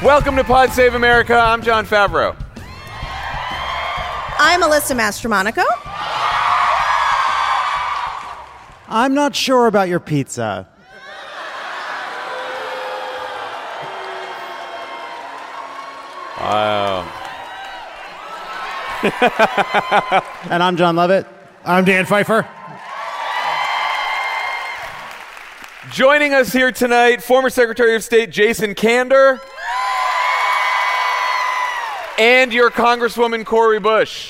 Welcome to Pod Save America. I'm John Favreau. I'm Alyssa Mastromonaco. I'm not sure about your pizza. Wow. And I'm John Lovett. I'm Dan Pfeiffer. Joining us here tonight, former Secretary of State Jason Kander and your Congresswoman Cori Bush.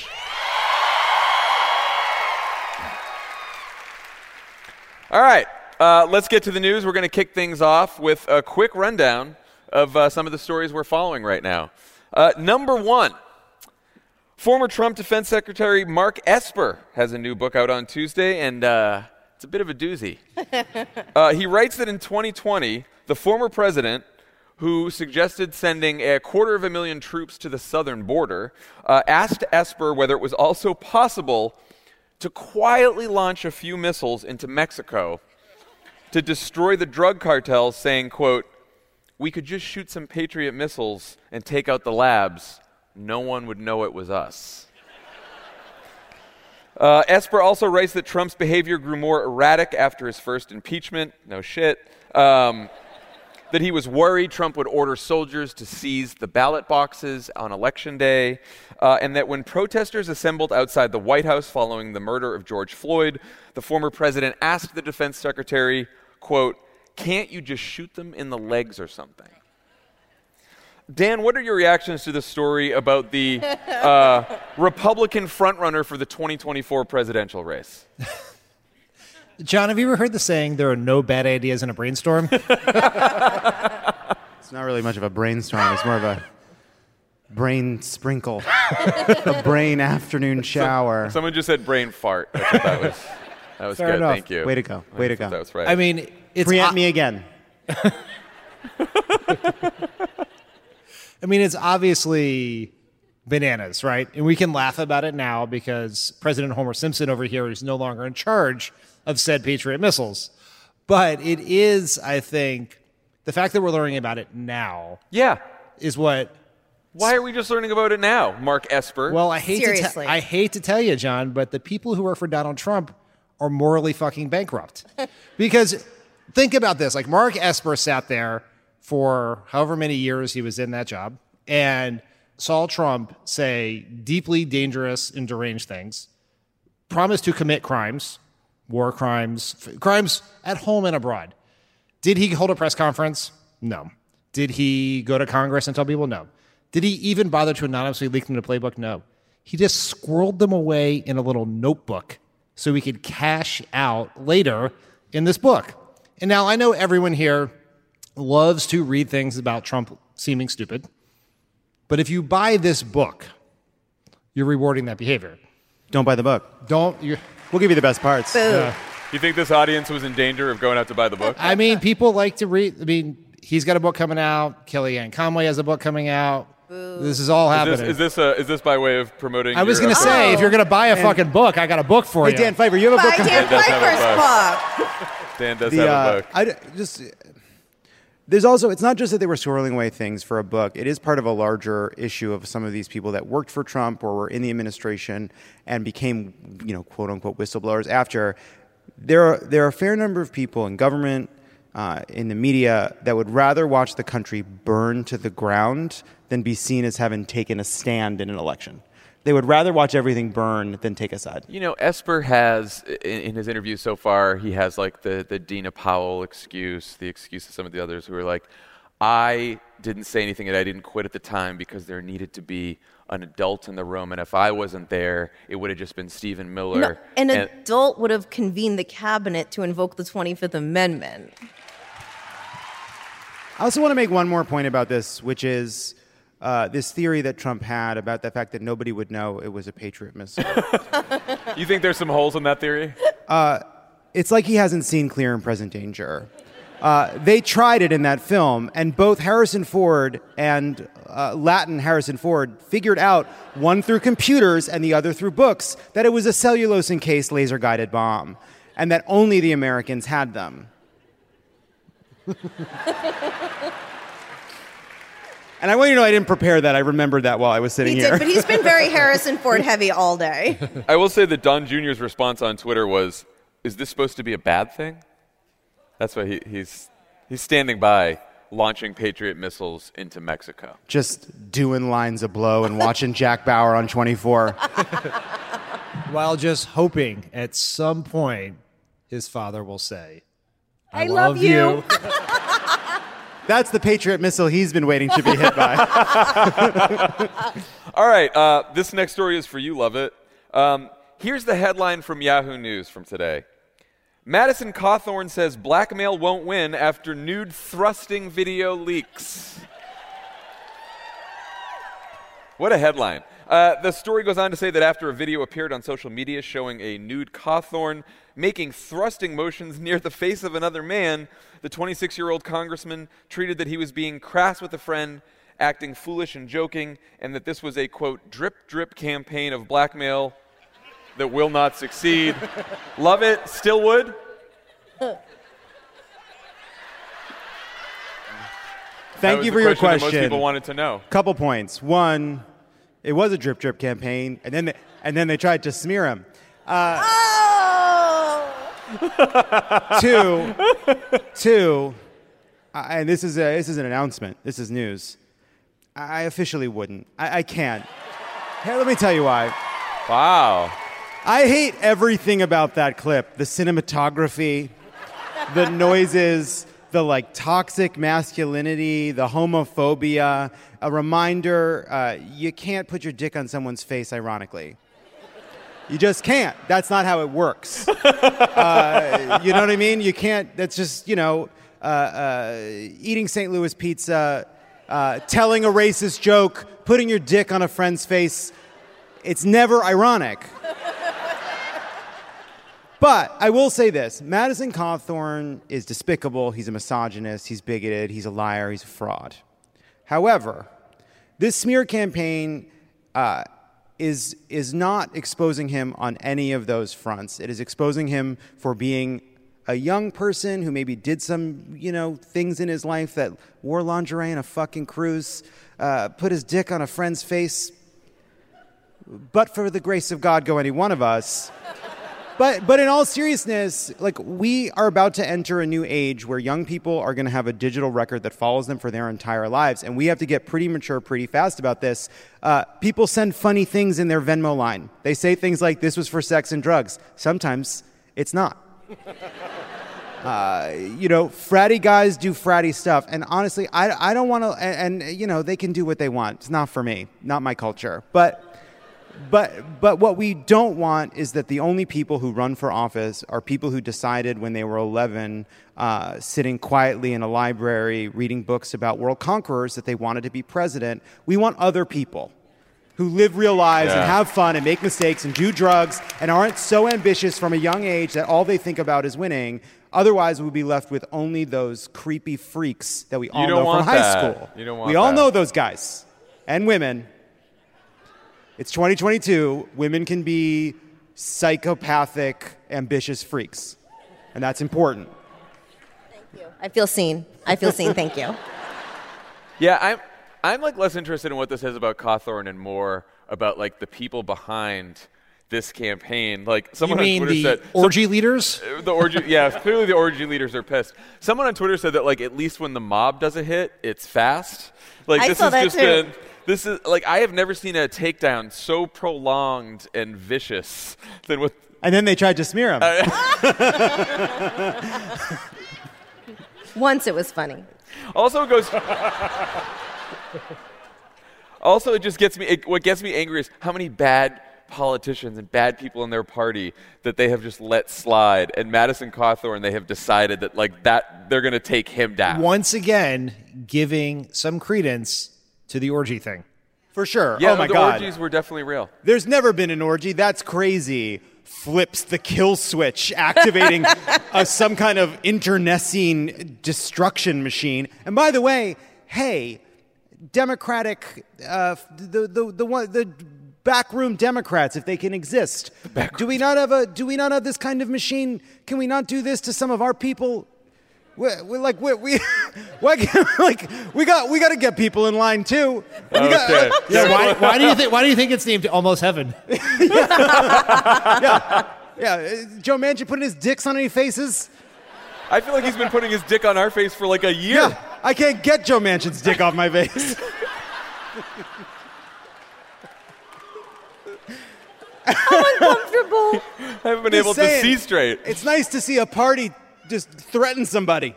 All right, let's get to the news. We're going to kick things off with a quick rundown of some of the stories we're following right now. Number one, former Trump Defense Secretary Mark Esper has a new book out on Tuesday, and it's a bit of a doozy. He writes that in 2020, the former president, who suggested sending 250,000 troops to the southern border, asked Esper whether it was also possible to quietly launch a few missiles into Mexico to destroy the drug cartels, saying, quote, "We could just shoot some Patriot missiles and take out the labs. No one would know it was us." Esper also writes that Trump's behavior grew more erratic after his first impeachment. No shit. That he was worried Trump would order soldiers to seize the ballot boxes on Election Day, and that when protesters assembled outside the White House following the murder of George Floyd, the former president asked the defense secretary, quote, "Can't you just shoot them in the legs or something?" Dan, what are your reactions to the story about the Republican frontrunner for the 2024 presidential race? John, have you ever heard the saying, there are no bad ideas in a brainstorm? It's not really much of a brainstorm. It's more of a brain sprinkle. A brain afternoon shower. Someone just said brain fart. I thought that was Fair good. enough. Thank you. Way to go. Way to go. That was right. I mean, it's Preempt me again. I mean, it's obviously bananas, right? And we can laugh about it now because President Homer Simpson over here is no longer in charge of said Patriot missiles. But it is, I think, the fact that we're learning about it now yeah. is what... Why are we just learning about it now, Mark Esper? Well, I hate to tell you, John, but the people who work for Donald Trump are morally fucking bankrupt. Because think about this. Like, Mark Esper sat there for however many years he was in that job and saw Trump say deeply dangerous and deranged things, promised to commit crimes, war crimes, crimes at home and abroad. Did he hold a press conference? No. Did he go to Congress and tell people? No. Did he even bother to anonymously leak them to Playbook? No. He just squirreled them away in a little notebook so he could cash out later in this book. And now I know everyone here loves to read things about Trump seeming stupid, but if you buy this book, you're rewarding that behavior. Don't buy the book. We'll give you the best parts. You think this audience was in danger of going out to buy the book? I mean, people like to read. I mean, he's got a book coming out. Kellyanne Conway has a book coming out. Boo. This is all happening. Is this by way of promoting? I was going to say, if you're going to buy a fucking book, I got a book for you. Hey, Dan Pfeiffer, you have a book. Buy Dan Pfeiffer's book. Dan does have a book. There's also, it's not just that they were swirling away things for a book. It is part of a larger issue of some of these people that worked for Trump or were in the administration and became, quote unquote, whistleblowers after. There are a fair number of people in government, in the media, that would rather watch the country burn to the ground than be seen as having taken a stand in an election. They would rather watch everything burn than take a side. Esper has, in his interviews so far, he has like the Dina Powell excuse, the excuse of some of the others who are like, I didn't say anything and I didn't quit at the time because there needed to be an adult in the room, and if I wasn't there, it would have just been Stephen Miller. No, an adult would have convened the cabinet to invoke the 25th Amendment. I also want to make one more point about this, which is this theory that Trump had about the fact that nobody would know it was a Patriot missile. You think there's some holes in that theory? It's like he hasn't seen Clear and Present Danger. They tried it in that film, and both Harrison Ford and Latin Harrison Ford figured out, one through computers and the other through books, that it was a cellulose-encased laser-guided bomb, and that only the Americans had them. And I want you to know I didn't prepare that. I remembered that while I was sitting He here. did, but he's been very Harrison Ford heavy all day. I will say that Don Jr.'s response on Twitter was, "Is this supposed to be a bad thing?" That's why he's standing by, launching Patriot missiles into Mexico. Just doing lines of blow and watching Jack Bauer on 24. While just hoping at some point his father will say, I love you. That's the Patriot missile he's been waiting to be hit by. All right, this next story is for you, Lovett. Here's the headline from Yahoo News from today. Madison Cawthorn says blackmail won't win after nude thrusting video leaks. What a headline. The story goes on to say that after a video appeared on social media showing a nude Cawthorn making thrusting motions near the face of another man, the 26-year-old congressman treated that he was being crass with a friend, acting foolish and joking, and that this was a, quote, drip campaign of blackmail that will not succeed. Love it. Still would? Thank you for your that question. most people wanted to know. Couple points. One, it was a drip campaign, and then they tried to smear him. Two, and this is an announcement. This is news. I officially wouldn't. I can't. Here, let me tell you why. Wow. I hate everything about that clip. The cinematography, the noises, the toxic masculinity, the homophobia. A reminder, you can't put your dick on someone's face ironically. You just can't. That's not how it works. You know what I mean? You can't. That's just, eating St. Louis pizza, telling a racist joke, putting your dick on a friend's face. It's never ironic. But I will say this. Madison Cawthorn is despicable. He's a misogynist. He's bigoted. He's a liar. He's a fraud. However, this smear campaign is not exposing him on any of those fronts. It is exposing him for being a young person who maybe did some, things in his life, that wore lingerie on a fucking cruise, put his dick on a friend's face. But for the grace of God, go any one of us. But in all seriousness, we are about to enter a new age where young people are going to have a digital record that follows them for their entire lives, and we have to get pretty mature pretty fast about this. People send funny things in their Venmo line. They say things like, "This was for sex and drugs." Sometimes it's not. Fratty guys do fratty stuff, and honestly, I don't want to. And they can do what they want. It's not for me, not my culture, But what we don't want is that the only people who run for office are people who decided when they were 11, sitting quietly in a library, reading books about world conquerors, that they wanted to be president. We want other people who live real lives and have fun and make mistakes and do drugs and aren't so ambitious from a young age that all they think about is winning. Otherwise, we'll be left with only those creepy freaks that we all know from high school. You don't want we all that. know those guys and women. It's 2022. Women can be psychopathic, ambitious freaks. And that's important. Thank you. I feel seen. Thank you. Yeah, I'm less interested in what this says about Cawthorn and more about the people behind this campaign. Someone you mean on Twitter the said orgy leaders? The orgy, yeah, clearly the orgy leaders are pissed. Someone on Twitter said that at least when the mob does a hit, it's fast. I saw that too. This is I have never seen a takedown so prolonged and vicious than with. And then they tried to smear him. Once it was funny. Also, it goes. Also, it just gets me. What gets me angry is how many bad politicians and bad people in their party that they have just let slide. And Madison Cawthorn, they have decided that that they're going to take him down. Once again, giving some credence to the orgy thing. For sure. Yeah, oh my the God. orgies were definitely real. There's never been an orgy. That's crazy. Flips the kill switch, activating some kind of internecine destruction machine. And by the way, hey, Democratic, the backroom Democrats, if they can exist, do we not have this kind of machine? Can we not do this to some of our people? we why can't, we got to get people in line too. Okay. Why do you think it's named Almost Heaven? Joe Manchin putting his dicks on any faces? I feel like he's been putting his dick on our face for like a year. Yeah, I can't get Joe Manchin's dick off my face. I'm uncomfortable. I haven't been able to see straight. It's nice to see a party just threaten somebody.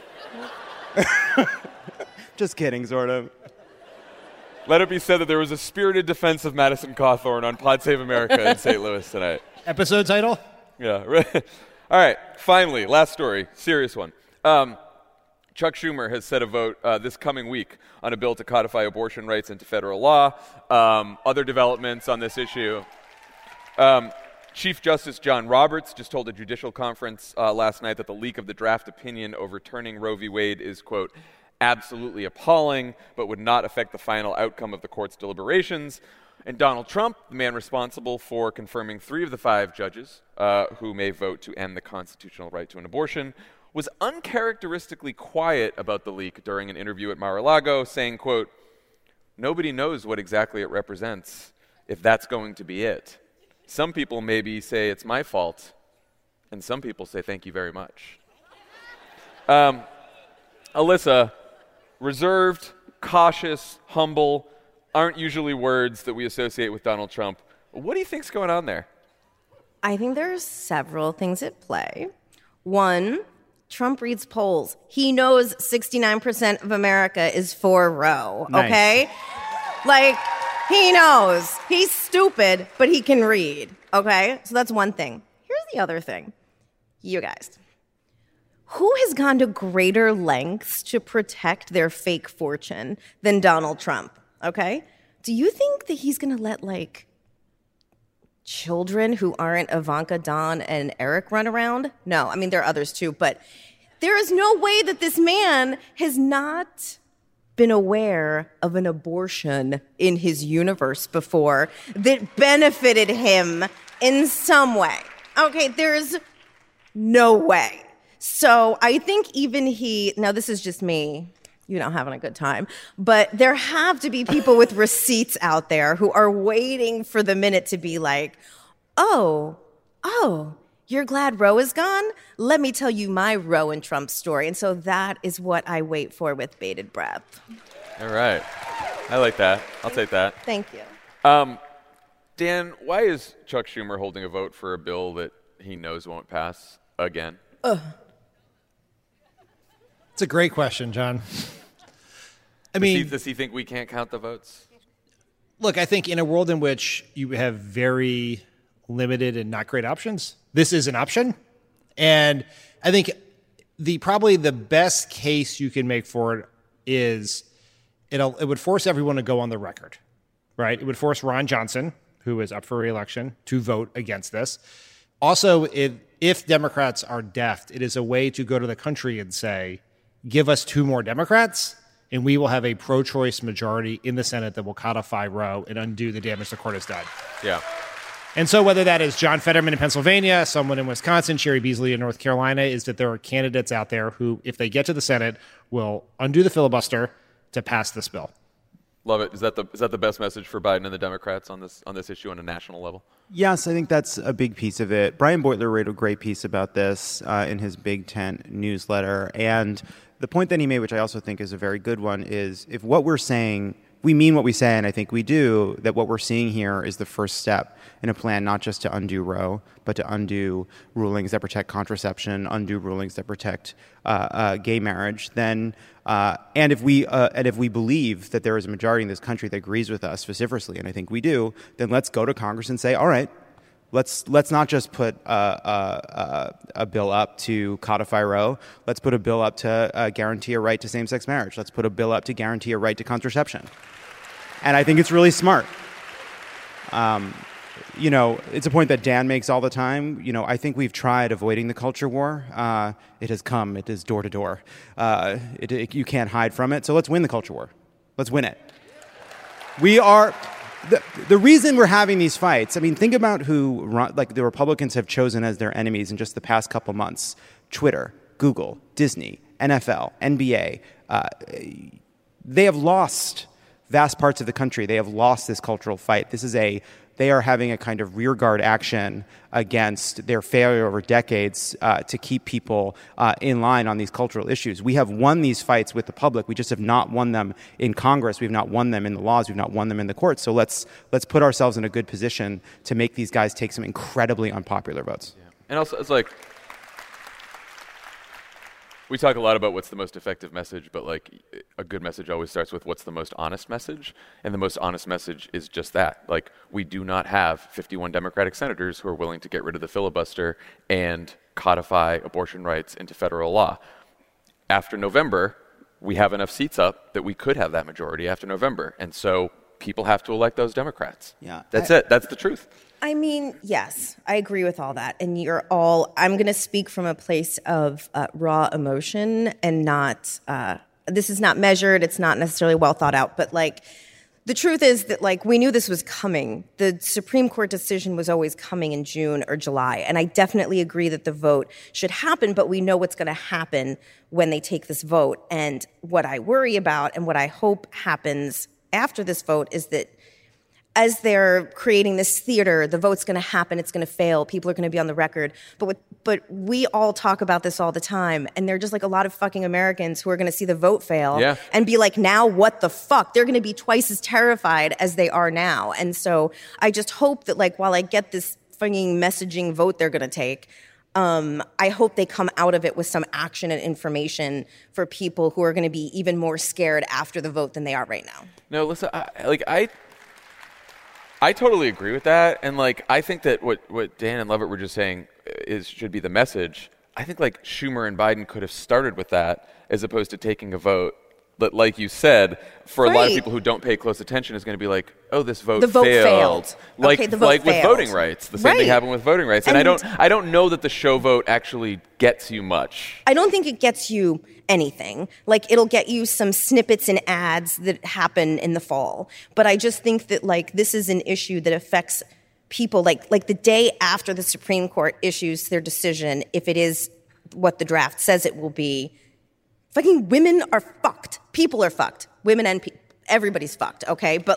Just kidding, sort of. Let it be said that there was a spirited defense of Madison Cawthorn on Pod Save America in St. Louis tonight. Episode title? Yeah. Right. All right. Finally, last story. Serious one. Chuck Schumer has set a vote this coming week on a bill to codify abortion rights into federal law. Other developments on this issue. Chief Justice John Roberts just told a judicial conference last night that the leak of the draft opinion overturning Roe v. Wade is, quote, absolutely appalling, but would not affect the final outcome of the court's deliberations. And Donald Trump, the man responsible for confirming 3 of the 5 judges who may vote to end the constitutional right to an abortion, was uncharacteristically quiet about the leak during an interview at Mar-a-Lago, saying, quote, nobody knows what exactly it represents, if that's going to be it. Some people maybe say it's my fault, and some people say thank you very much. Alyssa, reserved, cautious, humble, aren't usually words that we associate with Donald Trump. What do you think's going on there? I think there's several things at play. One, Trump reads polls. He knows 69% of America is for Roe, okay? Like, he knows. He's stupid, but he can read, okay? So that's one thing. Here's the other thing. You guys. Who has gone to greater lengths to protect their fake fortune than Donald Trump, okay? Do you think that he's going to let, like, children who aren't Ivanka, Don, and Eric run around? No, I mean, there are others too, but there is no way that this man has not been aware of an abortion in his universe before that benefited him in some way. Okay, there's no way. So I think even now this is just me, having a good time, but there have to be people with receipts out there who are waiting for the minute to be like, oh, you're glad Roe is gone? Let me tell you my Roe and Trump story. And so that is what I wait for with bated breath. All right. I like that. I'll take that. Thank you. Dan, why is Chuck Schumer holding a vote for a bill that he knows won't pass again? It's a great question, John. Does he think we can't count the votes? Look, I think in a world in which you have very limited and not great options, this is an option. And I think probably the best case you can make for it is it would force everyone to go on the record, right? It would force Ron Johnson, who is up for re-election, to vote against this. Also, if Democrats are deft, it is a way to go to the country and say, give us 2 more Democrats, and we will have a pro-choice majority in the Senate that will codify Roe and undo the damage the court has done. Yeah. And so whether that is John Fetterman in Pennsylvania, someone in Wisconsin, Sherry Beasley in North Carolina, is that there are candidates out there who, if they get to the Senate, will undo the filibuster to pass this bill. Love it. Is that the best message for Biden and the Democrats on this issue on a national level? Yes, I think that's a big piece of it. Brian Beutler wrote a great piece about this in his Big Tent newsletter. And the point that he made, which I also think is a very good one, is if what we're saying, we mean what we say, and I think we do, that what we're seeing here is the first step in a plan not just to undo Roe, but to undo rulings that protect contraception, undo rulings that protect gay marriage, then and if we believe that there is a majority in this country that agrees with us vociferously, and I think we do, then let's go to Congress and say, all right, let's not just put a bill up to codify Roe. Let's put a bill up to guarantee a right to same-sex marriage. Let's put a bill up to guarantee a right to contraception. And I think it's really smart. It's a point that Dan makes all the time. I think we've tried avoiding the culture war. It has come. It is door to door. You can't hide from it. So let's win the culture war. Let's win it. We are... The reason we're having these fights, I mean, think about who the Republicans have chosen as their enemies in just the past couple months. Twitter, Google, Disney, NFL, NBA, they have lost vast parts of the country. They have lost this cultural fight. They are having a kind of rearguard action against their failure over decades to keep people in line on these cultural issues. We have won these fights with the public. We just have not won them in Congress. We've not won them in the laws. We've not won them in the courts. So let's put ourselves in a good position to make these guys take some incredibly unpopular votes. Yeah. And also, it's like, we talk a lot about what's the most effective message, but like a good message always starts with what's the most honest message. And the most honest message is just that. Like, we do not have 51 Democratic senators who are willing to get rid of the filibuster and codify abortion rights into federal law. After November, we have enough seats up that we could have that majority after November. And so people have to elect those Democrats. Yeah. That's it. That's the truth. I mean, yes, I agree with all that. And I'm going to speak from a place of raw emotion and not, this is not measured. It's not necessarily well thought out. But like, the truth is that like, we knew this was coming. The Supreme Court decision was always coming in June or July. And I definitely agree that the vote should happen, but we know what's going to happen when they take this vote. And what I worry about and what I hope happens after this vote is that as they're creating this theater, the vote's going to happen, it's going to fail, people are going to be on the record. But we all talk about this all the time, and they're just like a lot of fucking Americans who are going to see the vote fail and be like, now what the fuck? They're going to be twice as terrified as they are now. And so I just hope that like while I get this fucking messaging vote they're going to take, I hope they come out of it with some action and information for people who are going to be even more scared after the vote than they are right now. No, listen, I totally agree with that, and like I think that what Dan and Lovett were just saying should be the message. I think like Schumer and Biden could have started with that as opposed to taking a vote. But like you said, for a lot of people who don't pay close attention, is going to be like, oh, this vote failed. Like okay, the vote like failed. With voting rights, the same thing happened with voting rights. And I don't know that the show vote actually gets you much. I don't think it gets you anything. Like, it'll get you some snippets and ads that happen in the fall. But I just think that, like, this is an issue that affects people. Like the day after the Supreme Court issues their decision, if it is what the draft says it will be, fucking women are fucked. People are fucked. Women and everybody's fucked, okay? But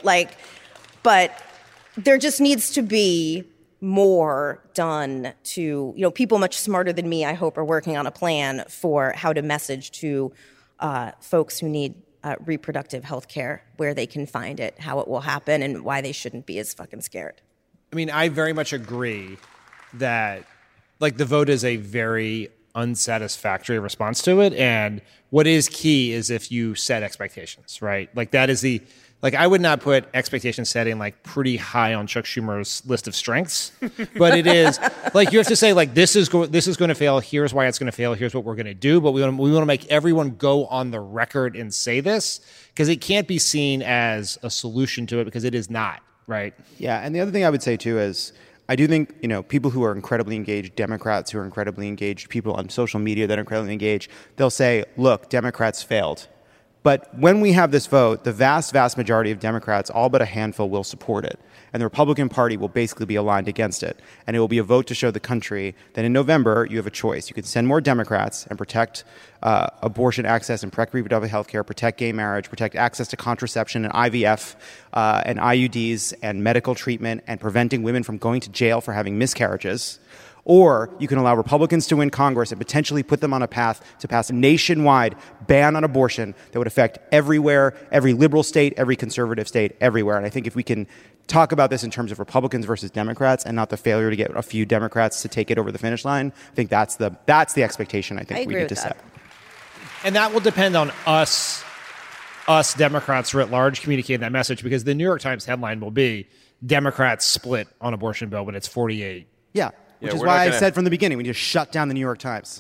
there just needs to be more done to, people much smarter than me, I hope, are working on a plan for how to message to folks who need reproductive health care, where they can find it, how it will happen, and why they shouldn't be as fucking scared. I mean, I very much agree that, like, the vote is a very unsatisfactory response to it. And what is key is if you set expectations, right? Like, that is I would not put expectation setting like pretty high on Chuck Schumer's list of strengths, but it is like, you have to say like, this is going to fail. Here's why it's going to fail. Here's what we're going to do. But we want to make everyone go on the record and say this, because it can't be seen as a solution to it, because it is not, right? Yeah. And the other thing I would say too is, I do think, people who are incredibly engaged, Democrats who are incredibly engaged, people on social media that are incredibly engaged, they'll say, look, Democrats failed. But when we have this vote, the vast, vast majority of Democrats, all but a handful, will support it. And the Republican Party will basically be aligned against it. And it will be a vote to show the country that in November, you have a choice. You can send more Democrats and protect abortion access and protect reproductive health care, protect gay marriage, protect access to contraception and IVF and IUDs and medical treatment, and preventing women from going to jail for having miscarriages. Or you can allow Republicans to win Congress and potentially put them on a path to pass a nationwide ban on abortion that would affect everywhere, every liberal state, every conservative state, everywhere. And I think if we can talk about this in terms of Republicans versus Democrats and not the failure to get a few Democrats to take it over the finish line, I think that's the expectation I think we need to set. And that will depend on us Democrats writ large communicating that message, because the New York Times headline will be Democrats split on abortion bill when it's 48. Yeah. Which is why I said from the beginning, we need to shut down the New York Times.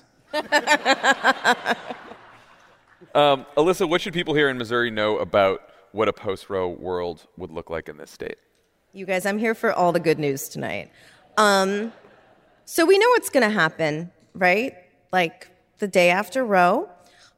Alyssa, what should people here in Missouri know about what a post-Roe world would look like in this state? You guys, I'm here for all the good news tonight. So we know what's going to happen, right? Like, the day after Roe,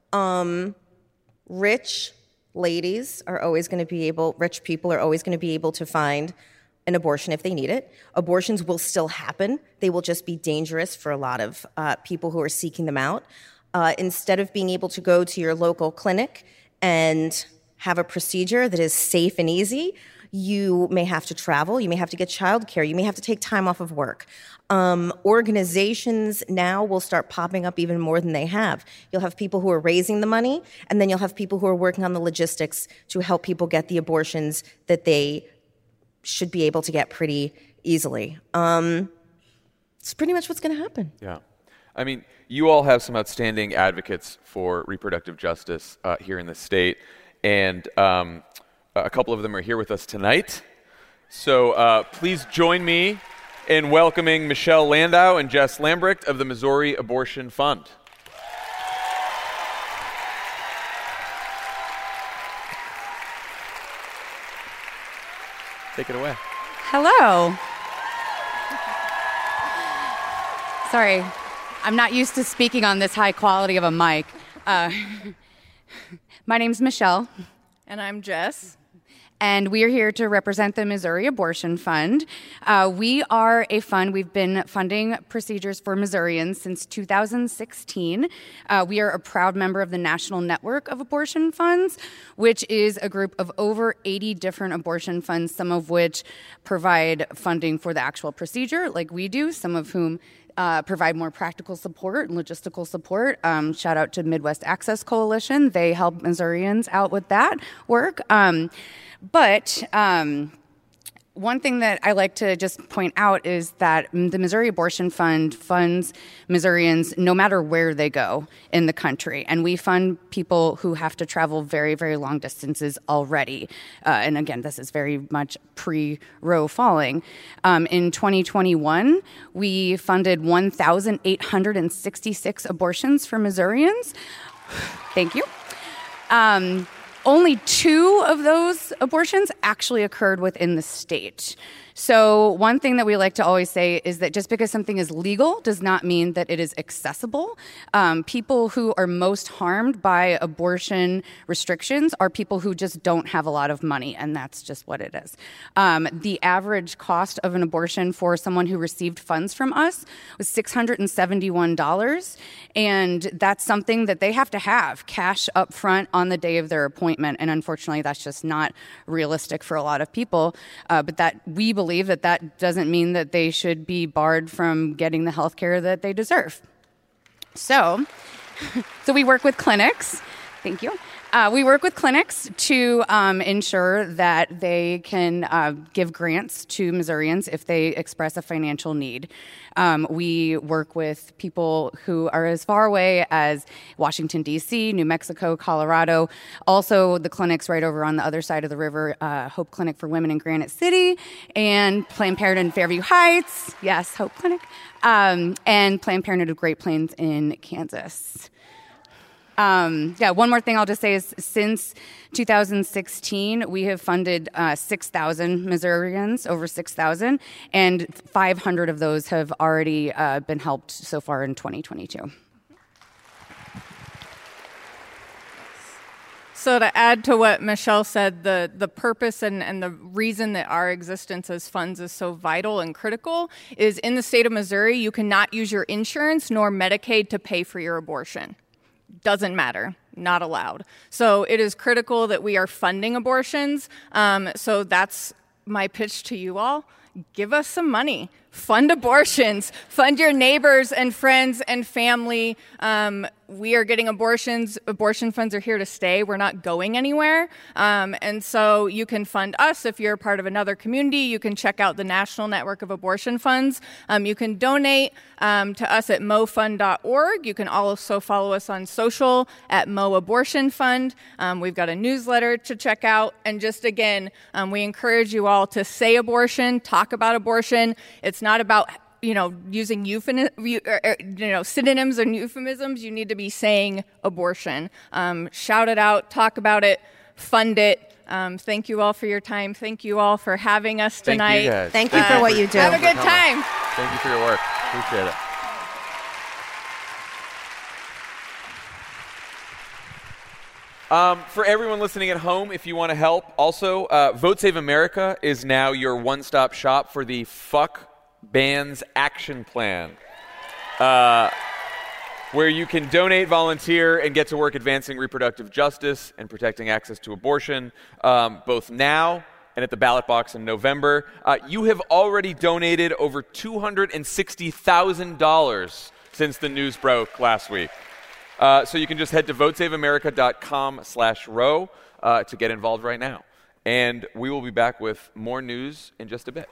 rich people are always going to be able to find an abortion if they need it. Abortions will still happen. They will just be dangerous for a lot of people who are seeking them out. instead of being able to go to your local clinic and have a procedure that is safe and easy, you may have to travel, you may have to get childcare, you may have to take time off of work. Organizations now will start popping up even more than they have. You'll have people who are raising the money, and then you'll have people who are working on the logistics to help people get the abortions that they should be able to get pretty easily. It's pretty much what's going to happen. Yeah. I mean, you all have some outstanding advocates for reproductive justice here in the state, and a couple of them are here with us tonight. So please join me in welcoming Michelle Landau and Jess Lambrecht of the Missouri Abortion Fund. Take it away. Hello. Sorry, I'm not used to speaking on this high quality of a mic. My name's Michelle. And I'm Jess. And we are here to represent the Missouri Abortion Fund. We are a fund. We've been funding procedures for Missourians since 2016. We are a proud member of the National Network of Abortion Funds, which is a group of over 80 different abortion funds, some of which provide funding for the actual procedure, like we do, some of whom provide more practical support and logistical support. Shout out to Midwest Access Coalition. They help Missourians out with that work. But one thing that I like to just point out is that the Missouri Abortion Fund funds Missourians no matter where they go in the country. And we fund people who have to travel very, very long distances already. And again, this is very much pre-Roe falling. In 2021, we funded 1,866 abortions for Missourians. Thank you. Only 2 of those abortions actually occurred within the state. So one thing that we like to always say is that just because something is legal does not mean that it is accessible. People who are most harmed by abortion restrictions are people who just don't have a lot of money, and that's just what it is. The average cost of an abortion for someone who received funds from us was $671, and that's something that they have to have cash up front on the day of their appointment, and unfortunately that's just not realistic for a lot of people, but that we believe that doesn't mean that they should be barred from getting the health care that they deserve. So we work with clinics. Thank you. We work with clinics to ensure that they can give grants to Missourians if they express a financial need. We work with people who are as far away as Washington, D.C., New Mexico, Colorado. Also, the clinics right over on the other side of the river, Hope Clinic for Women in Granite City, and Planned Parenthood in Fairview Heights. Yes, Hope Clinic. And Planned Parenthood of Great Plains in Kansas. One more thing I'll just say is since 2016, we have funded 6,000 Missourians, over 6,000, and 500 of those have already been helped so far in 2022. So to add to what Michelle said, the purpose and the reason that our existence as funds is so vital and critical is in the state of Missouri, you cannot use your insurance nor Medicaid to pay for your abortion. Doesn't matter, not allowed. So it is critical that we are funding abortions. So that's my pitch to you all. Give us some money. Fund abortions. Fund your neighbors and friends and family. We are getting abortions. Abortion funds are here to stay. We're not going anywhere. And so you can fund us if you're part of another community. You can check out the National Network of Abortion Funds. You can donate to us at mofund.org. You can also follow us on social at Mo Abortion Fund. We've got a newsletter to check out. And just again, we encourage you all to say abortion, talk about abortion. It's not about using synonyms and euphemisms. You need to be saying abortion. Shout it out, talk about it, fund it. Thank you all for your time. Thank you all for having us tonight. Thank you, guys. Thank you for what you do. Have a good time. Thank you for your work. Appreciate it. For everyone listening at home, if you want to help, also, Vote Save America is now your one-stop shop for the Fuck Bans Action Plan. where you can donate, volunteer, and get to work advancing reproductive justice and protecting access to abortion, both now and at the ballot box in November. You have already donated over $260,000 since the news broke last week. So you can just head to votesaveamerica.com/row to get involved right now. And we will be back with more news in just a bit.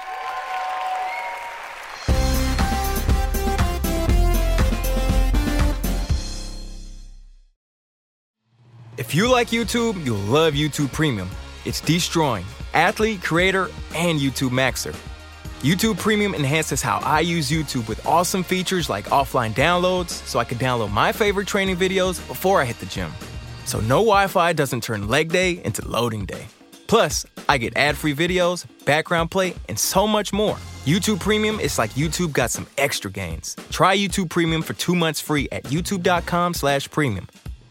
If you like YouTube, you'll love YouTube Premium. It's destroying athlete, creator, and YouTube Maxer. YouTube Premium enhances how I use YouTube with awesome features like offline downloads, so I can download my favorite training videos before I hit the gym. So no Wi-Fi doesn't turn leg day into loading day. Plus, I get ad-free videos, background play, and so much more. YouTube Premium is like YouTube got some extra gains. Try YouTube Premium for 2 months free at youtube.com/premium.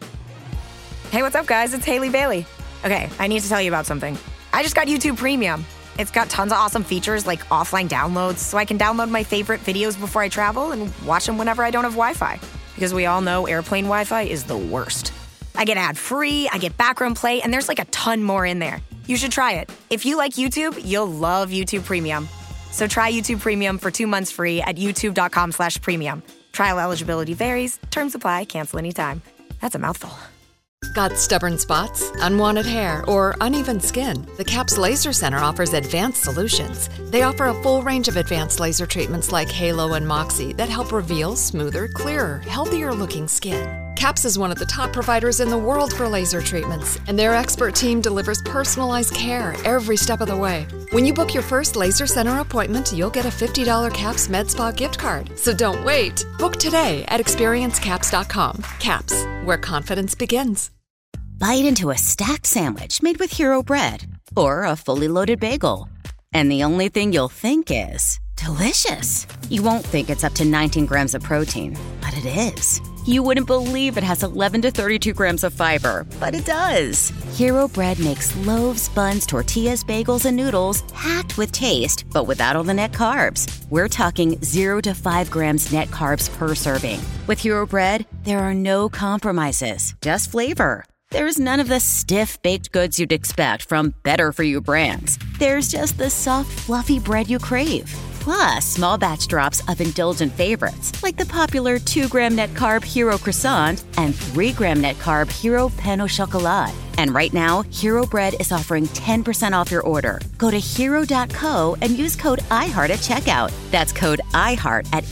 Hey, what's up, guys? It's Haley Bailey. Okay, I need to tell you about something. I just got YouTube Premium. It's got tons of awesome features like offline downloads, so I can download my favorite videos before I travel and watch them whenever I don't have Wi-Fi. Because we all know airplane Wi-Fi is the worst. I get ad-free, I get background play, and there's like a ton more in there. You should try it. If you like YouTube, you'll love YouTube Premium. So try YouTube Premium for 2 months free at youtube.com/premium. Trial eligibility varies. Terms apply. Cancel anytime. That's a mouthful. Got stubborn spots, unwanted hair, or uneven skin? The CAPS Laser Center offers advanced solutions. They offer a full range of advanced laser treatments like Halo and Moxie that help reveal smoother, clearer, healthier-looking skin. CAPS is one of the top providers in the world for laser treatments, and their expert team delivers personalized care every step of the way. When you book your first Laser Center appointment, you'll get a $50 CAPS MedSpa gift card. So don't wait. Book today at experiencecaps.com. CAPS, where confidence begins. Bite into a stacked sandwich made with Hero Bread or a fully loaded bagel. And the only thing you'll think is delicious. You won't think it's up to 19 grams of protein, but it is. You wouldn't believe it has 11 to 32 grams of fiber, but it does. Hero Bread makes loaves, buns, tortillas, bagels, and noodles packed with taste, but without all the net carbs. We're talking 0 to 5 grams net carbs per serving. With Hero Bread, there are no compromises, just flavor. There's none of the stiff baked goods you'd expect from better-for-you brands. There's just the soft, fluffy bread you crave. Plus, small batch drops of indulgent favorites, like the popular 2-gram net carb Hero Croissant and 3-gram net carb Hero Pain au Chocolat. And right now, Hero Bread is offering 10% off your order. Go to hero.co and use code IHEART at checkout. That's code IHEART at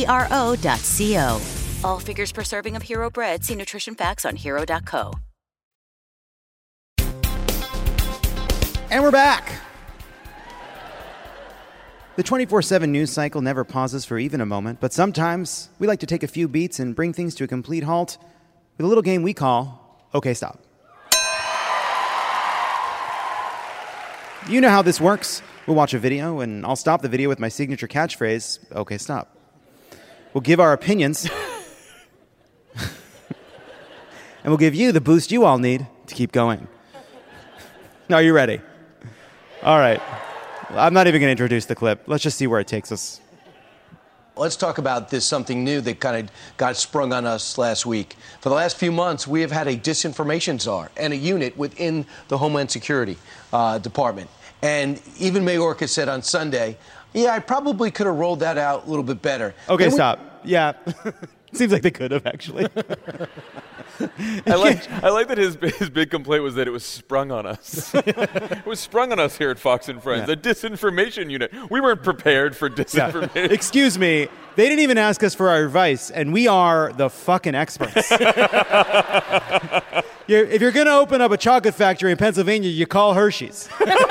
HERO.co. All figures per serving of Hero Bread. See nutrition facts on hero.co. And we're back. The 24/7 news cycle never pauses for even a moment, but sometimes we like to take a few beats and bring things to a complete halt with a little game we call OK Stop. You know how this works. We'll watch a video, and I'll stop the video with my signature catchphrase, OK Stop. We'll give our opinions, and we'll give you the boost you all need to keep going. Are you ready? All right. I'm not even going to introduce the clip. Let's just see where it takes us. Let's talk about this, something new that kind of got sprung on us last week. For the last few months, we have had a disinformation czar and a unit within the Homeland Security Department. And even Mayorkas said on Sunday, yeah, I probably could have rolled that out a little bit better. Okay, stop. Yeah. Seems like they could have, actually. I like that his big complaint was that it was sprung on us. It was sprung on us here at Fox and Friends, a disinformation unit. We weren't prepared for disinformation. Yeah. Excuse me. They didn't even ask us for our advice, and we are the fucking experts. If you're going to open up a chocolate factory in Pennsylvania, you call Hershey's. Did you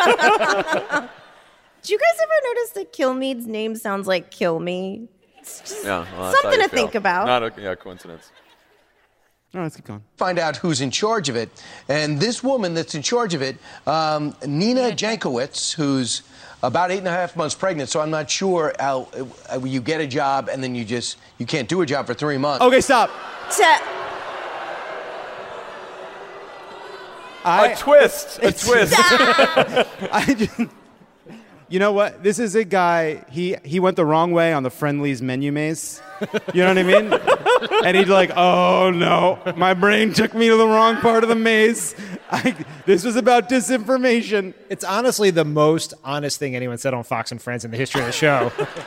guys ever notice that Kilmeade's name sounds like Kill Me? It's just something to think about. Not a coincidence. No, let's keep going. Find out who's in charge of it. And this woman that's in charge of it, Nina Jankowicz, who's about 8.5 months pregnant, so I'm not sure how you get a job and then you can't do a job for 3 months. Okay, stop. A twist. You know what? This is a guy, he went the wrong way on the Friendly's menu maze. You know what I mean? And he'd like, oh no, my brain took me to the wrong part of the maze. This was about disinformation. It's honestly the most honest thing anyone said on Fox and Friends in the history of the show.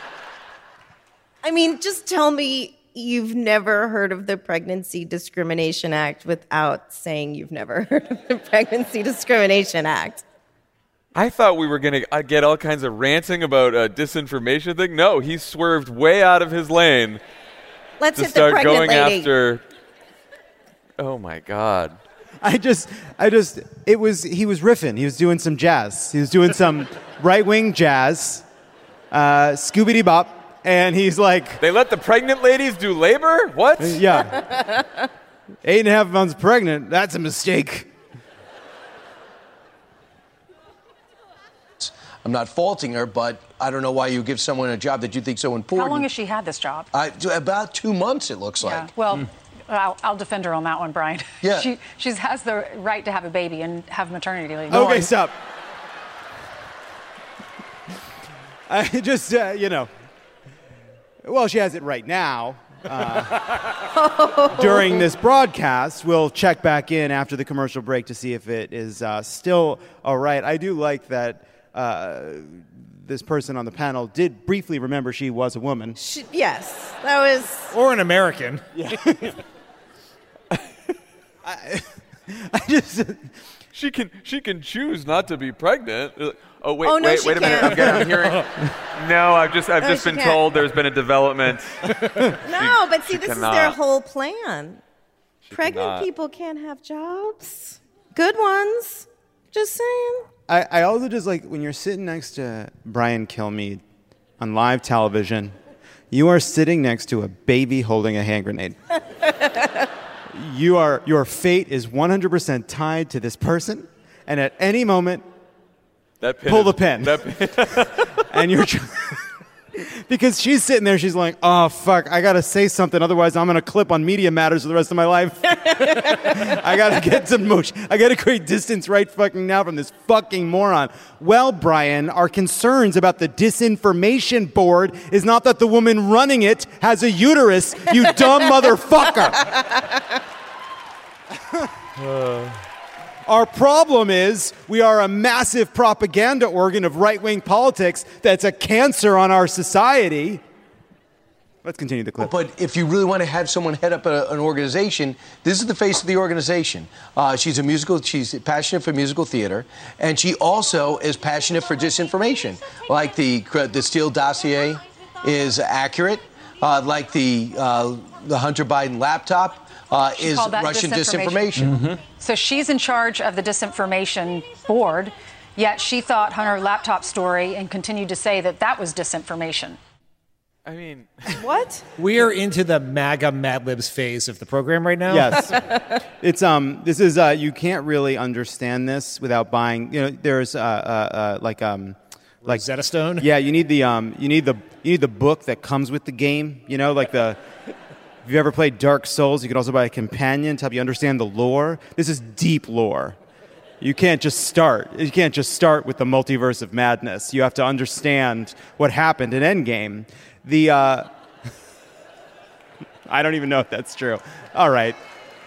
I mean, just tell me you've never heard of the Pregnancy Discrimination Act without saying you've never heard of the Pregnancy Discrimination Act. I thought we were going to get all kinds of ranting about a disinformation thing. No, he swerved way out of his lane. Let's to hit start the pregnant going lady. after. Oh my God. He was riffing. He was doing some jazz. He was doing some right-wing jazz, Scooby-Dee-Bop, and he's like... They let the pregnant ladies do labor? What? Yeah. 8.5 months pregnant, that's a mistake. I'm not faulting her, but I don't know why you give someone a job that you think so important. How long has she had this job? About 2 months, it looks Yeah. like. Well, I'll defend her on that one, Brian. Yeah. She has the right to have a baby and have maternity leave. Okay, stop. I just, well, she has it right now. During this broadcast, we'll check back in after the commercial break to see if it is still all right. I do like that this person on the panel did briefly remember she was a woman. Yes, that was... Or an American. Yeah. I just... She can choose not to be pregnant. Oh wait, Oh, no, wait she a minute. can't. I'm hearing. No, I've just she been can't. told there's been a development. No, but see, this is their cannot. whole plan. Pregnant cannot. people can't have jobs. Good ones. Just saying. I also just like when you're sitting next to Brian Kilmeade on live television, you are sitting next to a baby holding a hand grenade. Your fate is 100% tied to this person, and at any moment, That pin pull is- the pin. That pin. And you're because she's sitting there, she's like, oh, fuck, I got to say something, otherwise I'm going to clip on Media Matters for the rest of my life. I got to get some motion. I got to create distance right fucking now from this fucking moron. Well, Brian, our concerns about the disinformation board is not that the woman running it has a uterus, you dumb motherfucker. Our problem is we are a massive propaganda organ of right-wing politics that's a cancer on our society. Let's continue the clip. But if you really want to have someone head up an organization, this is the face of the organization. She's passionate for musical theater, and she also is passionate for disinformation. Like the Steele dossier is accurate, like the Hunter Biden laptop is called that Russian disinformation. disinformation. So she's in charge of the disinformation board, yet she thought Hunter laptop story and continued to say that was disinformation. I mean, what? We're into the MAGA Mad Libs phase of the program right now. Yes. It's this is you can't really understand this without buying, there's like Rosetta Stone? Yeah, you need the book that comes with the game, if you've ever played Dark Souls, you could also buy a companion to help you understand the lore. This is deep lore. You can't just start with the multiverse of madness. You have to understand what happened in Endgame. I don't even know if that's true. All right.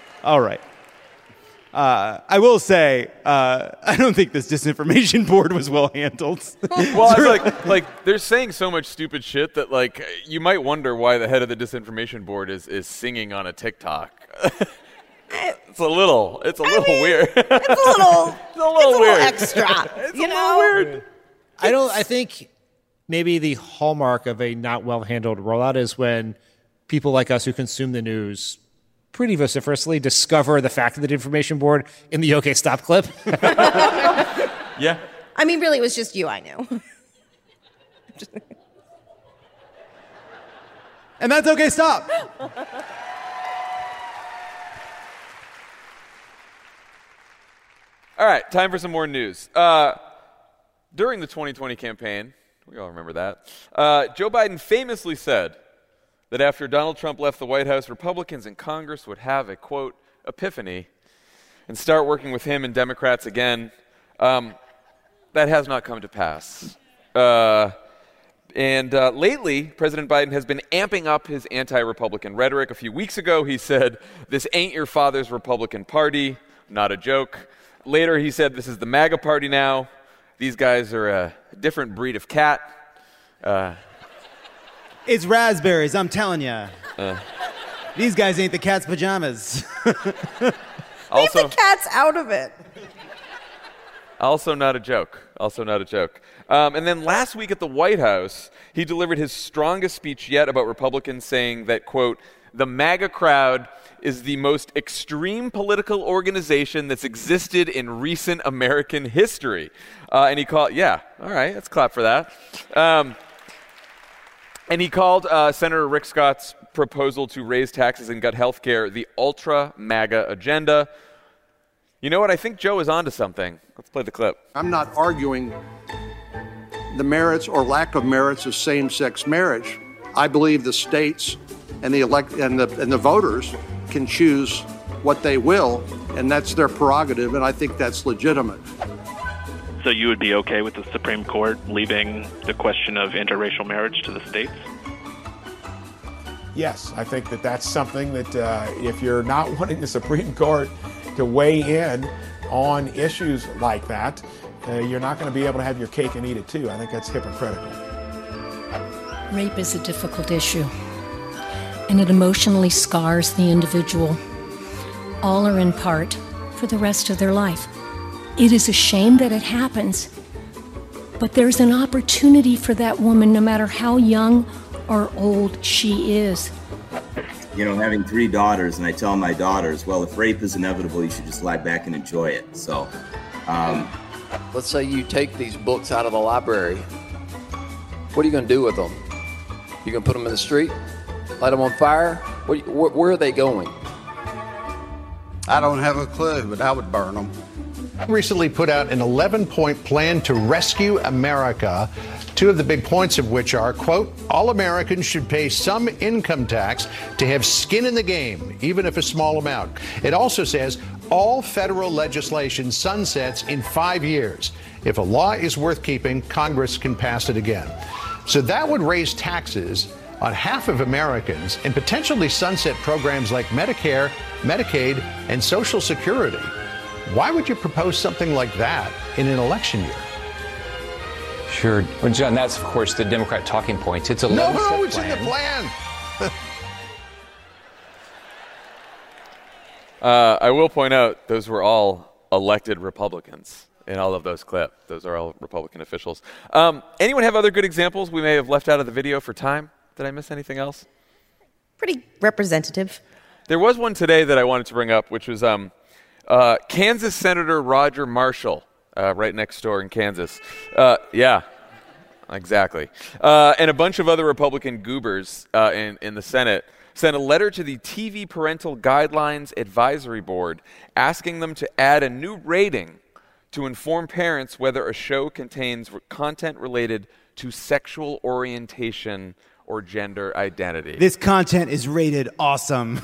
I will say, I don't think this disinformation board was well handled. Well, it's like they're saying so much stupid shit that you might wonder why the head of the disinformation board is singing on a TikTok. It's a little weird. It's a little weird. extra. It's a little weird. I think maybe the hallmark of a not well-handled rollout is when people like us who consume the news pretty vociferously discover the fact of the information board in the OK Stop clip. Yeah. I mean, really, it was just you I knew. And that's OK Stop. All right, time for some more news. During the 2020 campaign, we all remember that, Joe Biden famously said that after Donald Trump left the White House, Republicans in Congress would have a, quote, epiphany and start working with him and Democrats again. That has not come to pass. And lately, President Biden has been amping up his anti-Republican rhetoric. A few weeks ago, he said, "This ain't your father's Republican Party." Not a joke. Later, he said, "This is the MAGA Party now. These guys are a different breed of cat." It's raspberries, I'm telling you. These guys ain't the cat's pajamas. Leave the cats out of it. Also not a joke. And then last week at the White House, he delivered his strongest speech yet about Republicans, saying that, quote, "The MAGA crowd is the most extreme political organization that's existed in recent American history." And he called, yeah, all right, let's clap for that. And he called Senator Rick Scott's proposal to raise taxes and gut health care the ultra-MAGA agenda. You know what? I think Joe is onto something. Let's play the clip. I'm not arguing the merits or lack of merits of same-sex marriage. I believe the states and the voters can choose what they will, and that's their prerogative, and I think that's legitimate. So you would be okay with the Supreme Court leaving the question of interracial marriage to the states? Yes, I think that that's something that if you're not wanting the Supreme Court to weigh in on issues like that, you're not going to be able to have your cake and eat it too. I think that's hypocritical. Rape is a difficult issue, and it emotionally scars the individual, all or in part, for the rest of their life. It is a shame that it happens, but there's an opportunity for that woman, no matter how young or old she is. You know, having 3 daughters, and I tell my daughters, well, if rape is inevitable, you should just lie back and enjoy it. So, let's say you take these books out of the library. What are you going to do with them? You going to put them in the street? Light them on fire? Where are they going? I don't have a clue, but I would burn them. Recently put out an 11-point plan to rescue America. 2 of the big points of which are, quote, all Americans should pay some income tax to have skin in the game, even if a small amount. It also says all federal legislation sunsets in 5 years. If a law is worth keeping, Congress can pass it again. So that would raise taxes on half of Americans and potentially sunset programs like Medicare, Medicaid, and Social Security. Why would you propose something like that in an election year? Sure. Well, John, that's, of course, the Democrat talking point. It's a No, it's in the plan. I will point out those were all elected Republicans in all of those clips. Those are all Republican officials. Anyone have other good examples we may have left out of the video for time? Did I miss anything else? Pretty representative. There was one today that I wanted to bring up, which was Kansas Senator Roger Marshall, right next door in Kansas. Yeah, exactly. And a bunch of other Republican goobers in the Senate sent a letter to the TV Parental Guidelines Advisory Board asking them to add a new rating to inform parents whether a show contains content related to sexual orientation or gender identity. This content is rated awesome.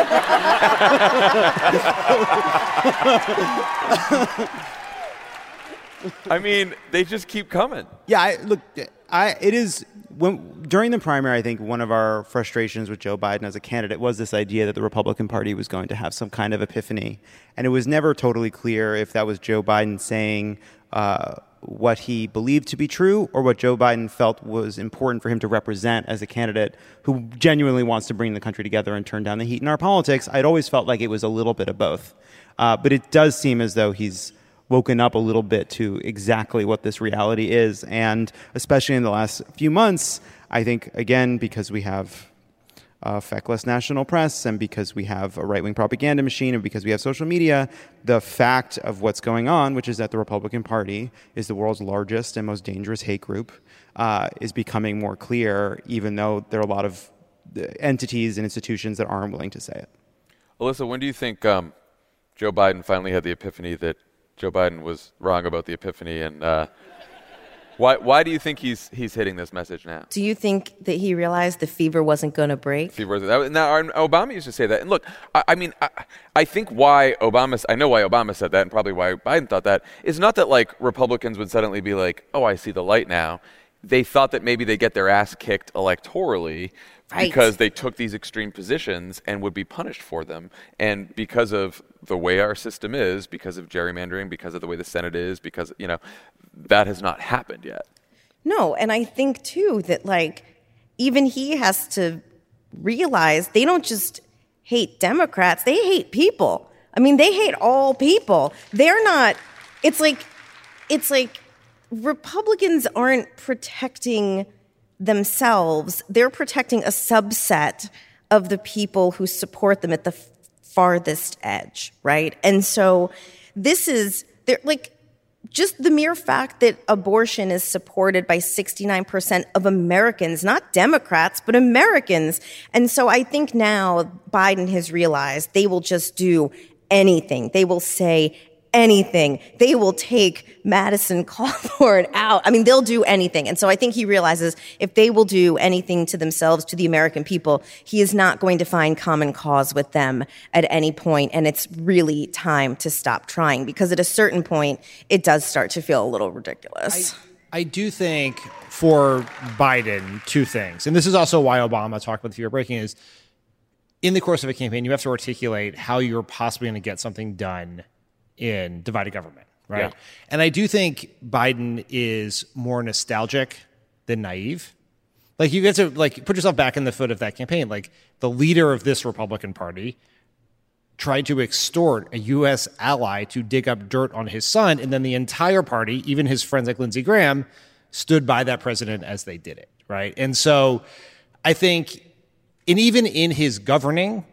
I mean, they just keep coming. Yeah, it is. During the primary, I think one of our frustrations with Joe Biden as a candidate was this idea that the Republican Party was going to have some kind of epiphany. And it was never totally clear if that was Joe Biden saying what he believed to be true or what Joe Biden felt was important for him to represent as a candidate who genuinely wants to bring the country together and turn down the heat in our politics. I'd always felt like it was a little bit of both. But it does seem as though he's woken up a little bit to exactly what this reality is. And especially in the last few months, I think, again, because we have a feckless national press and because we have a right-wing propaganda machine and because we have social media, the fact of what's going on, which is that the Republican Party is the world's largest and most dangerous hate group, is becoming more clear, even though there are a lot of entities and institutions that aren't willing to say it. Alyssa, when do you think Joe Biden finally had the epiphany that Joe Biden was wrong about the epiphany, and why do you think he's hitting this message now? Do you think that he realized the fever wasn't going to break? Now, Obama used to say that, and look, I think why Obama said that, and probably why Biden thought that is not that like Republicans would suddenly be like, oh, I see the light now. they thought that maybe they get their ass kicked electorally Right. because they took these extreme positions and would be punished for them. And because of the way our system is, because of gerrymandering, because of the way the Senate is, because, that has not happened yet. No, and I think, too, that, even he has to realize they don't just hate Democrats, they hate people. I mean, they hate all people. They're not, it's like Republicans aren't protecting themselves. They're protecting a subset of the people who support them at the farthest edge, right? And so just the mere fact that abortion is supported by 69% of Americans, not Democrats, but Americans. And so I think now Biden has realized they will just do anything. They will say anything. They will take Madison Cawthorn out. I mean, they'll do anything. And so I think he realizes if they will do anything to themselves, to the American people, he is not going to find common cause with them at any point. And it's really time to stop trying, because at a certain point, it does start to feel a little ridiculous. I do think for Biden, two things, and this is also why Obama talked about the fear of breaking, is in the course of a campaign, you have to articulate how you're possibly going to get something done in divided government, right? Yeah. And I do think Biden is more nostalgic than naive. You get to put yourself back in the foot of that campaign. The leader of this Republican Party tried to extort a U.S. ally to dig up dirt on his son, and then the entire party, even his friends like Lindsey Graham, stood by that president as they did it, right? And so I think, and even in his governing,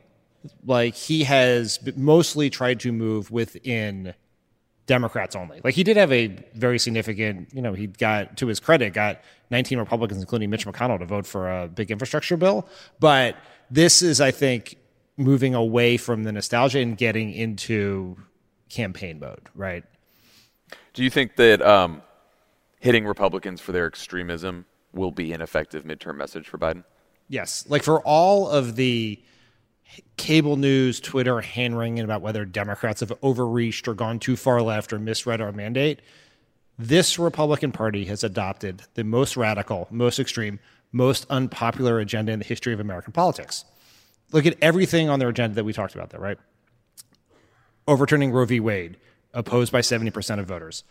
he has mostly tried to move within Democrats only. He did have a very significant, he got, to his credit, got 19 Republicans, including Mitch McConnell, to vote for a big infrastructure bill. But this is, I think, moving away from the nostalgia and getting into campaign mode, right? Do you think that hitting Republicans for their extremism will be an effective midterm message for Biden? Yes. For all of the cable news, Twitter hand-wringing about whether Democrats have overreached or gone too far left or misread our mandate, this Republican Party has adopted the most radical, most extreme, most unpopular agenda in the history of American politics. Look at everything on their agenda that we talked about there, right? Overturning Roe v. Wade, opposed by 70% of voters.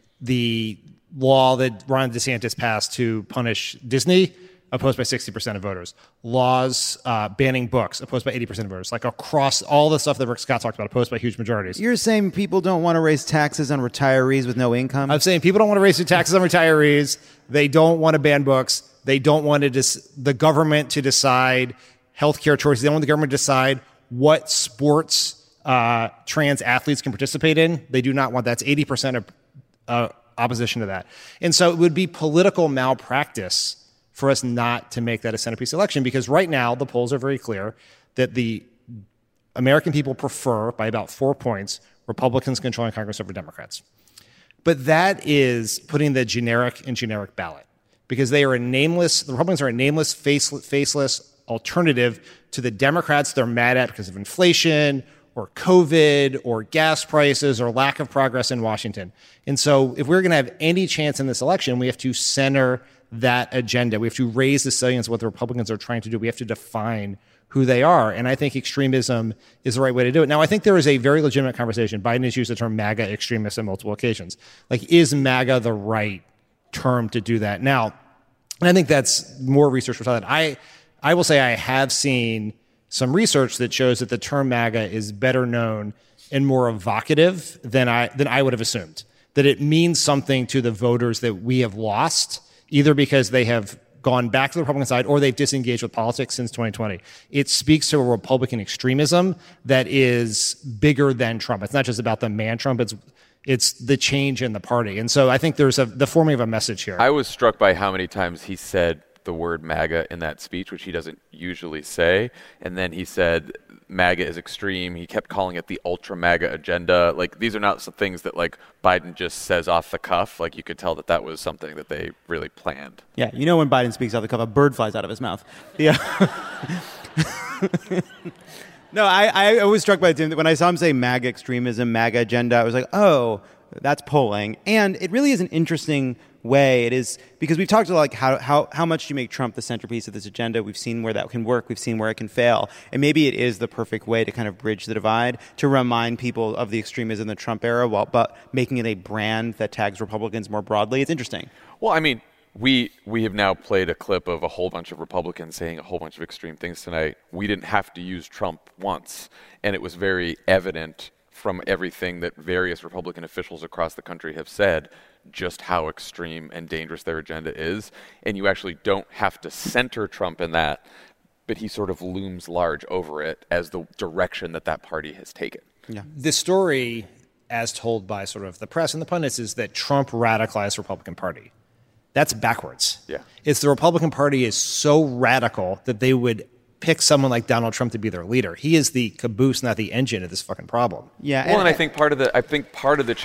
The law that Ron DeSantis passed to punish Disney, opposed by 60% of voters. Laws banning books, opposed by 80% of voters. Across all the stuff that Rick Scott talked about, opposed by huge majorities. You're saying people don't want to raise taxes on retirees with no income? I'm saying people don't want to raise taxes on retirees. They don't want to ban books. They don't want the government to decide healthcare choices. They don't want the government to decide what sports trans athletes can participate in. They do not want that. That's 80% of opposition to that. And so it would be political malpractice for us not to make that a centerpiece election, because right now the polls are very clear that the American people prefer, by about 4 points, Republicans controlling Congress over Democrats. But that is putting the generic in generic ballot, because the Republicans are a nameless, faceless alternative to the Democrats they're mad at because of inflation or COVID or gas prices or lack of progress in Washington. And so if we're going to have any chance in this election, we have to center that agenda. We have to raise the salience of what the Republicans are trying to do. We have to define who they are. And I think extremism is the right way to do it. Now, I think there is a very legitimate conversation. Biden has used the term MAGA extremists on multiple occasions. Is MAGA the right term to do that? Now, and I think that's more research for that. I will say I have seen some research that shows that the term MAGA is better known and more evocative than I would have assumed. That it means something to the voters that we have lost, either because they have gone back to the Republican side or they've disengaged with politics since 2020. It speaks to a Republican extremism that is bigger than Trump. It's not just about the man Trump, it's the change in the party. And so I think there's the forming of a message here. I was struck by how many times he said the word MAGA in that speech, which he doesn't usually say. And then he said MAGA is extreme. He kept calling it the ultra MAGA agenda. These are not some things that Biden just says off the cuff. You could tell that was something that they really planned. Yeah, when Biden speaks off the cuff, a bird flies out of his mouth. Yeah. No, I was struck by it when I saw him say MAGA extremism, MAGA agenda. I was like, oh, that's polling. And it really is an interesting way. It is because we've talked about like how much do you make Trump the centerpiece of this agenda. We've seen where that can work. We've seen where it can fail. And maybe it is the perfect way to kind of bridge the divide, to remind people of the extremism in the Trump era, but making it a brand that tags Republicans more broadly. It's interesting. Well, I mean, we have now played a clip of a whole bunch of Republicans saying a whole bunch of extreme things tonight. We didn't have to use Trump once, and it was very evident from everything that various Republican officials across the country have said just how extreme and dangerous their agenda is. And you actually don't have to center Trump in that, but he sort of looms large over it as the direction that party has taken. Yeah. The story, as told by sort of the press and the pundits, is that Trump radicalized the Republican Party. That's backwards. Yeah. It's the Republican Party is so radical that they would pick someone like Donald Trump to be their leader. He is the caboose, not the engine of this fucking problem. Yeah. Well, and I think part of the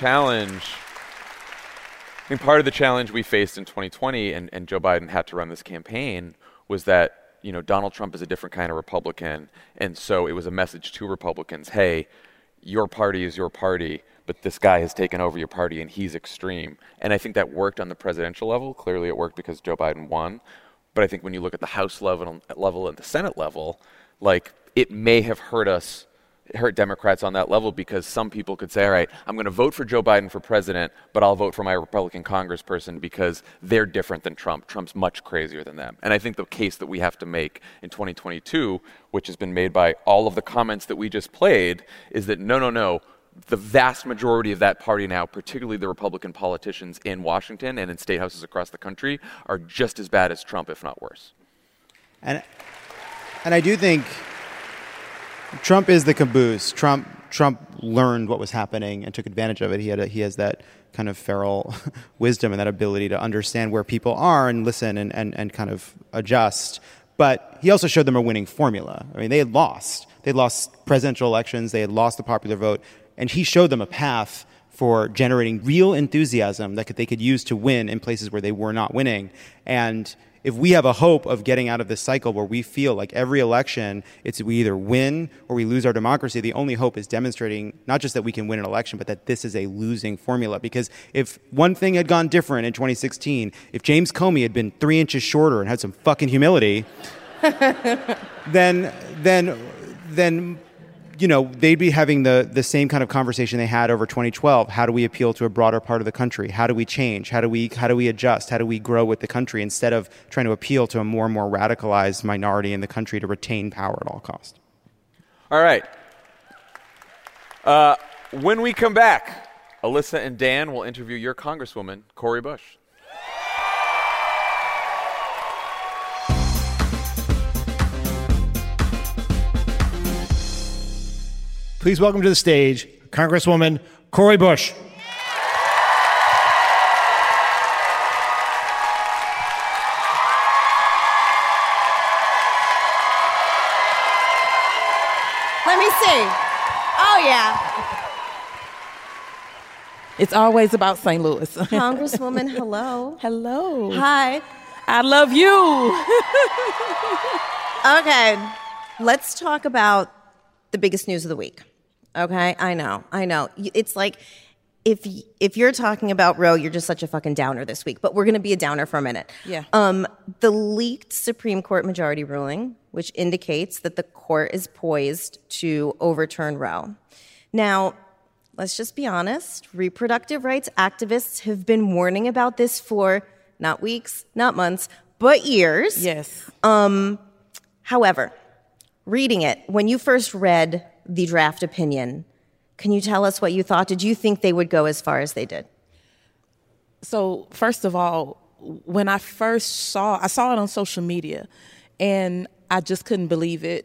challenge we faced in 2020 and Joe Biden had to run this campaign was that, you know, Donald Trump is a different kind of Republican. And so it was a message to Republicans, hey, your party is your party, but this guy has taken over your party and he's extreme. And I think that worked on the presidential level. Clearly it worked because Joe Biden won. But I think when you look at the House level and the Senate level, like, it may have hurt Democrats on that level, because some people could say, all right, I'm going to vote for Joe Biden for president, but I'll vote for my Republican congressperson because they're different than Trump. Trump's much crazier than them. And I think the case that we have to make in 2022, which has been made by all of the comments that we just played, is that no. The vast majority of that party now, particularly the Republican politicians in Washington and in state houses across the country, are just as bad as Trump, if not worse. And I do think Trump is the caboose. Trump learned what was happening and took advantage of it. He has that kind of feral wisdom and that ability to understand where people are and listen and kind of adjust. But he also showed them a winning formula. I mean, they had lost. They had lost presidential elections. They had lost the popular vote. And he showed them a path for generating real enthusiasm that they could use to win in places where they were not winning. And if we have a hope of getting out of this cycle where we feel like every election, we either win or we lose our democracy, the only hope is demonstrating not just that we can win an election, but that this is a losing formula. Because if one thing had gone different in 2016, if James Comey had been 3 inches shorter and had some fucking humility, then you know, they'd be having the same kind of conversation they had over 2012. How do we appeal to a broader part of the country? How do we change? How do we adjust? How do we grow with the country instead of trying to appeal to a more and more radicalized minority in the country to retain power at all costs? All right. When we come back, Alyssa and Dan will interview your Congresswoman, Cori Bush. Please welcome to the stage Congresswoman Cori Bush. Let me see. Oh, yeah. It's always about St. Louis. Congresswoman, hello. Hello. Hi. I love you. Okay, let's talk about the biggest news of the week. Okay, I know. It's like if you're talking about Roe, you're just such a fucking downer this week. But we're going to be a downer for a minute. Yeah. The leaked Supreme Court majority ruling, which indicates that the court is poised to overturn Roe. Now, let's just be honest. Reproductive rights activists have been warning about this for not weeks, not months, but years. Yes. However, reading it, when you first read the draft opinion, can you tell us what you thought? Did you think they would go as far as they did? So, first of all, when I first saw it on social media, and I just couldn't believe it.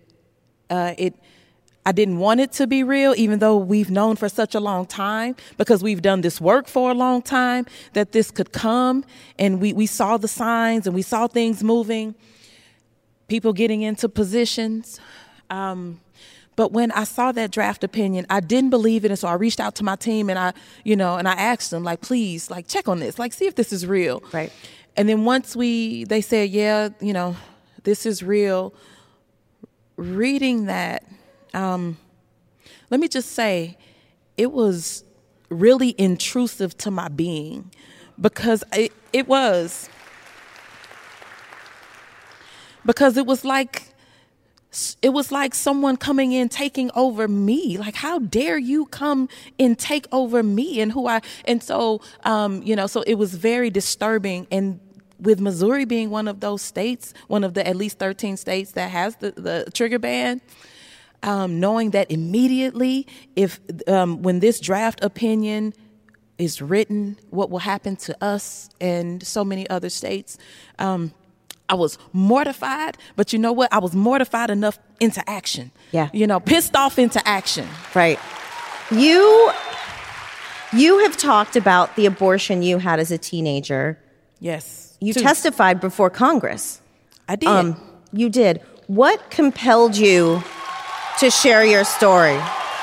I didn't want it to be real, even though we've known for such a long time, because we've done this work for a long time, that this could come, and we saw the signs, and we saw things moving, people getting into positions. But when I saw that draft opinion, I didn't believe it. And so I reached out to my team and I asked them, like, please, like, check on this, like, see if this is real. Right. And then once they said, yeah, this is real. Reading that, let me just say, it was really intrusive to my being, because It was. Because it was like someone coming in, taking over me. Like, how dare you come and take over me and so it was very disturbing. And with Missouri being one of those states, one of the at least 13 states that has the trigger ban, knowing that immediately when this draft opinion is written, what will happen to us and so many other states, I was mortified, but you know what? I was mortified enough into action. Yeah. Pissed off into action. Right. You have talked about the abortion you had as a teenager. Yes. You testified before Congress. I did. You did. What compelled you to share your story?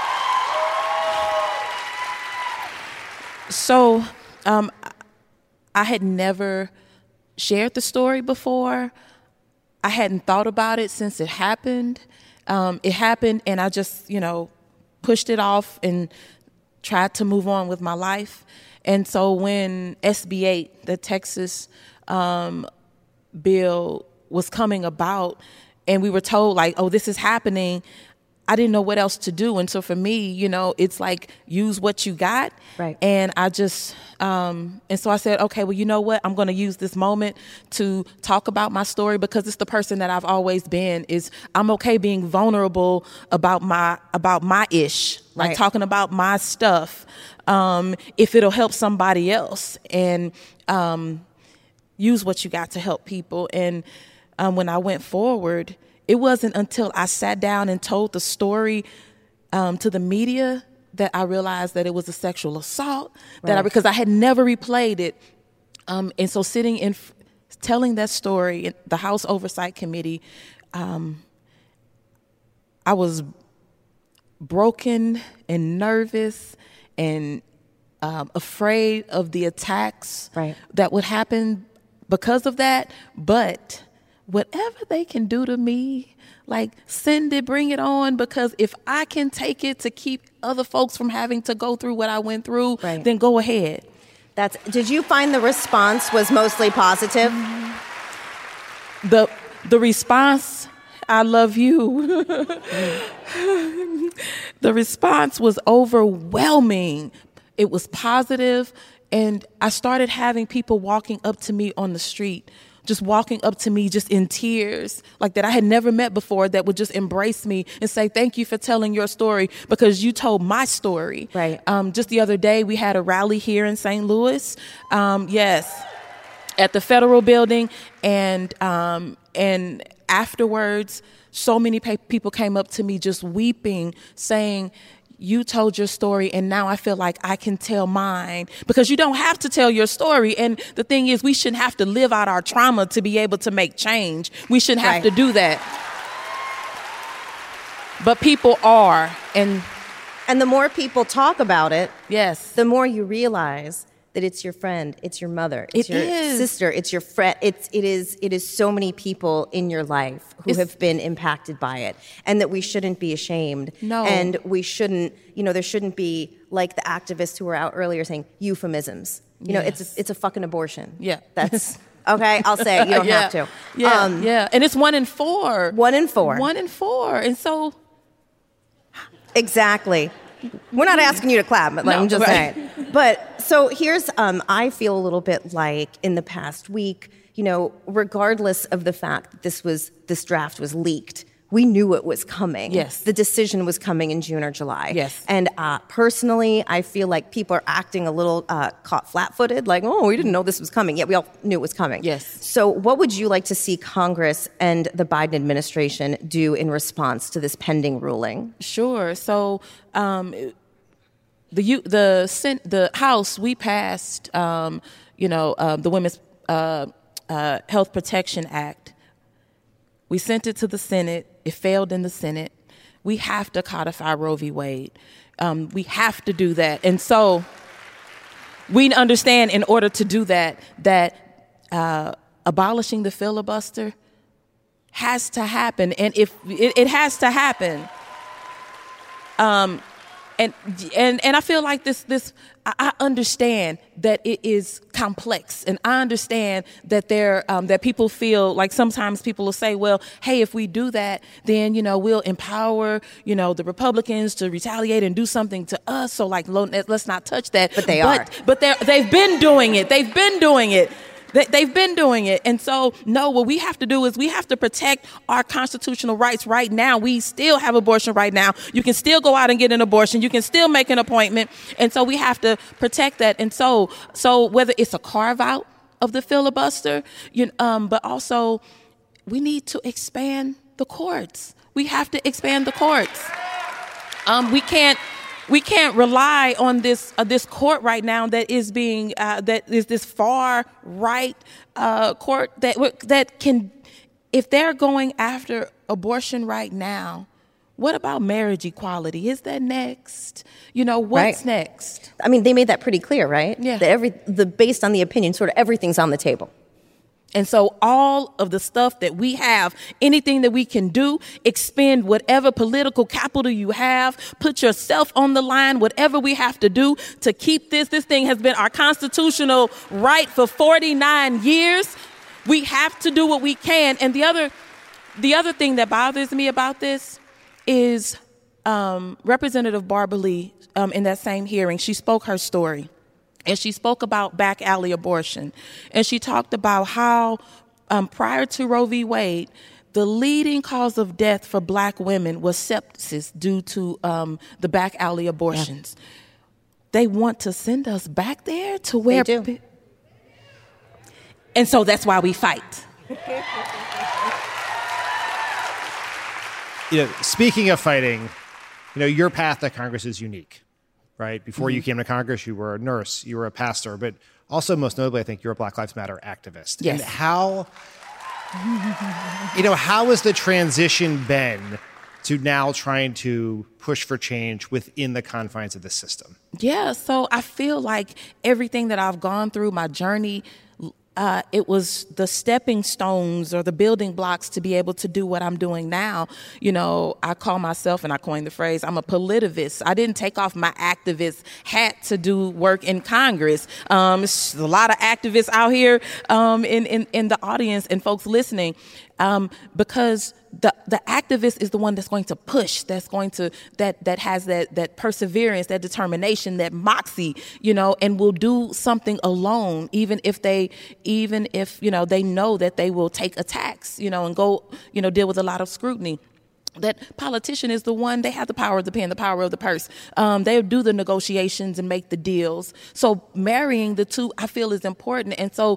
So, I had never shared the story before. I hadn't thought about it since it happened. It happened, and I just, pushed it off and tried to move on with my life. And so when SB 8, the Texas bill, was coming about, and we were told, like, oh, this is happening, I didn't know what else to do. And so for me, it's like, use what you got. Right. And I just, and so I said, okay, well, you know what? I'm going to use this moment to talk about my story, because it's the person that I've always been. I'm okay being vulnerable about my ish, like talking about my stuff, if it'll help somebody else, and use what you got to help people. And when I went forward, it wasn't until I sat down and told the story to the media that I realized that it was a sexual assault, because I had never replayed it. And so telling that story in the House Oversight Committee, I was broken and nervous and afraid of the attacks that would happen because of that. But whatever they can do to me, like, send it, bring it on, because if I can take it to keep other folks from having to go through what I went through, then go ahead. Did you find the response was mostly positive? The response, I love you. The response was overwhelming. It was positive, and I started having people walking up to me on the street, just walking up to me just in tears, like, that I had never met before, that would just embrace me and say, thank you for telling your story, because you told my story. Right. Just the other day, we had a rally here in St. Louis. Yes. At the Federal Building. And afterwards, so many people came up to me just weeping, saying, you told your story, and now I feel like I can tell mine, because you don't have to tell your story. And the thing is, we shouldn't have to live out our trauma to be able to make change. We shouldn't have to do that. But people are. And the more people talk about it, yes, the more you realize that it's your friend, it's your mother, it's your sister, it's your friend. It is so many people in your life who have been impacted by it, and that we shouldn't be ashamed. No. And we shouldn't, there shouldn't be, like the activists who were out earlier saying, euphemisms. It's a fucking abortion. Yeah. That's okay. I'll say it. You don't have to. Yeah. And it's 1 in 4. 1 in 4. 1 in 4. And so. Exactly. We're not asking you to clap, but I'm just saying. But so here's, I feel a little bit like in the past week, regardless of the fact that this draft was leaked, we knew it was coming. Yes. The decision was coming in June or July. Yes. And personally, I feel like people are acting a little caught flat-footed, like, oh, we didn't know this was coming. Yeah, we all knew it was coming. Yes. So what would you like to see Congress and the Biden administration do in response to this pending ruling? Sure. So the House, we passed, the Women's Health Protection Act. We sent it to the Senate. It failed in the Senate. We have to codify Roe v. Wade. We have to do that. And so we understand, in order to do that abolishing the filibuster has to happen. And if it has to happen. And I feel like I understand that it is complex, and I understand that that people feel like sometimes people will say, well, hey, if we do that, then, we'll empower, the Republicans to retaliate and do something to us. So like, let's not touch that. But they are. But they've been doing it. They've been doing it. They've been doing it. And so, no, what we have to do is we have to protect our constitutional rights right now. We still have abortion right now. You can still go out and get an abortion. You can still make an appointment. And so we have to protect that. And so whether it's a carve out of the filibuster, but also we need to expand the courts. We have to expand the courts. We can't rely on this court right now that is being that is this far right court that can, if they're going after abortion right now, what about marriage equality? Is that next? What's next? I mean, they made that pretty clear, right? Yeah. That based on the opinion, sort of everything's on the table. And so all of the stuff that we have, anything that we can do, expend whatever political capital you have, put yourself on the line, whatever we have to do to keep this. This thing has been our constitutional right for 49 years. We have to do what we can. And the other thing that bothers me about this is Representative Barbara Lee, in that same hearing, she spoke her story. And she spoke about back alley abortion. And she talked about how prior to Roe v. Wade, the leading cause of death for black women was sepsis due to the back alley abortions. Yeah. They want to send us back there to where... They do. And so that's why we fight. Speaking of fighting, your path to Congress is unique. Right? Before you came to Congress, you were a nurse, you were a pastor, but also most notably, I think you're a Black Lives Matter activist. Yes. And how has the transition been to now trying to push for change within the confines of the system? Yeah, so I feel like everything that I've gone through, my journey, it was the stepping stones or the building blocks to be able to do what I'm doing now. I call myself, and I coined the phrase, I'm a politivist. I didn't take off my activist hat to do work in Congress. There's a lot of activists out here in the audience and folks listening, because the activist is the one that's going to push, that's going to that has that perseverance, that determination, that moxie, and will do something alone, even if they know that they will take attacks, and go deal with a lot of scrutiny. That politician is the one, they have the power of the pen, the power of the purse. They do the negotiations and make the deals. So marrying the two, I feel, is important. And so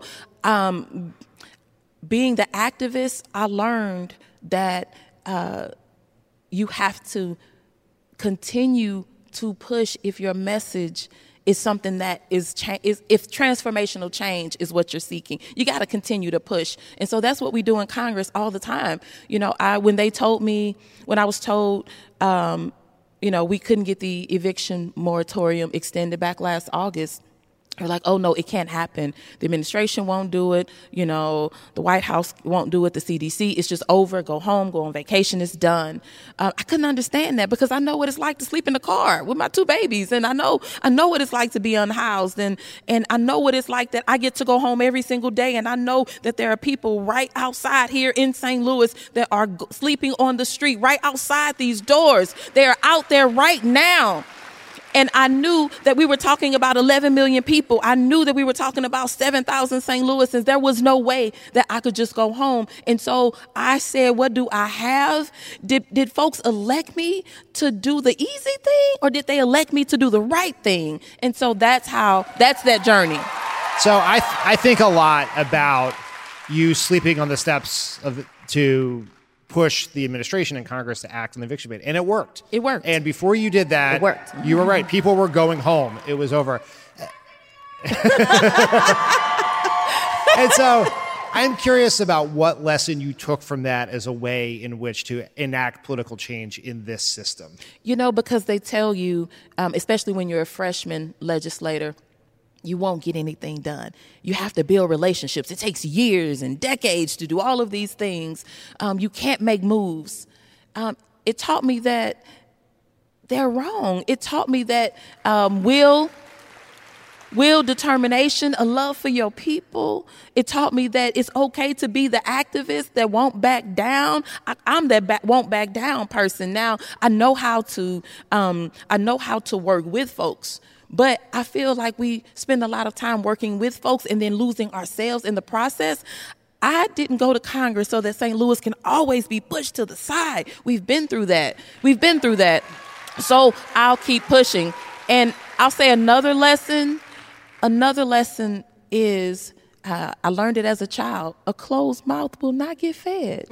being the activist, I learned that you have to continue to push if your message is something that is if transformational change is what you're seeking. You got to continue to push. And so that's what we do in Congress all the time. When I was told, we couldn't get the eviction moratorium extended back last August, they're like, oh, no, it can't happen. The administration won't do it. The White House won't do it. The CDC, it's just over. Go home, go on vacation. It's done. I couldn't understand that because I know what it's like to sleep in the car with my two babies. And I know what it's like to be unhoused. And I know what it's like that I get to go home every single day. And I know that there are people right outside here in St. Louis that are sleeping on the street right outside these doors. They are out there right now. And I knew that we were talking about 11 million people. I knew that we were talking about 7,000 St. Louisans. There was no way that I could just go home. And so I said, what do I have? Did folks elect me to do the easy thing, or did they elect me to do the right thing? And so that's that journey. So I think a lot about you sleeping on the steps to push the administration and Congress to act on the eviction ban. And it worked. It worked. And before you did that, it worked. You were right. People were going home. It was over. And so I'm curious about what lesson you took from that as a way in which to enact political change in this system. Because they tell you, especially when you're a freshman legislator, you won't get anything done. You have to build relationships. It takes years and decades to do all of these things. You can't make moves. It taught me that they're wrong. It taught me that will, determination, a love for your people. It taught me that it's okay to be the activist that won't back down. I'm that won't back down person. Now I know how to work with folks. But I feel like we spend a lot of time working with folks and then losing ourselves in the process. I didn't go to Congress so that St. Louis can always be pushed to the side. We've been through that. So I'll keep pushing. And I'll say another lesson is, I learned it as a child, a closed mouth will not get fed.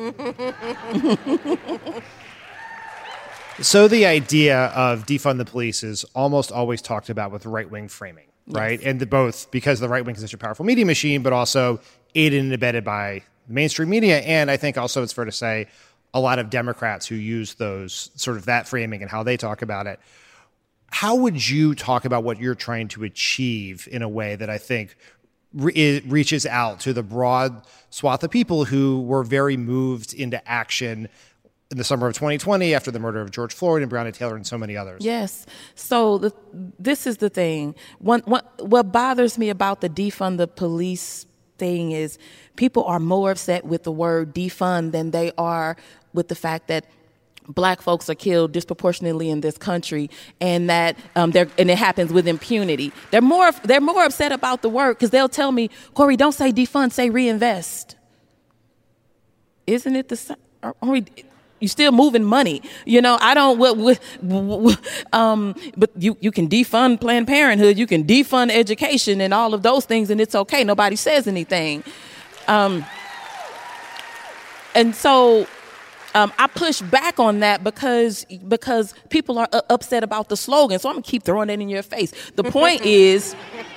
So the idea of defund the police is almost always talked about with right-wing framing, right? Yes. And both because the right wing is such a powerful media machine, but also aided and abetted by mainstream media. And I think also it's fair to say a lot of Democrats who use those sort of that framing and how they talk about it. How would you talk about what you're trying to achieve in a way that I think reaches out to the broad swath of people who were very moved into action in the summer of 2020 after the murder of George Floyd and Breonna Taylor and so many others? Yes. So this is the thing. What bothers me about the defund the police thing is people are more upset with the word defund than they are with the fact that Black folks are killed disproportionately in this country, and that and it happens with impunity. They're more upset about the word because they'll tell me, Corey, don't say defund, say reinvest. Isn't it the same? You're still moving money. I don't, but you can defund Planned Parenthood, you can defund education and all of those things, and it's okay. Nobody says anything. And so I push back on that because people are upset about the slogan. So I'm going to keep throwing it in your face. The point is,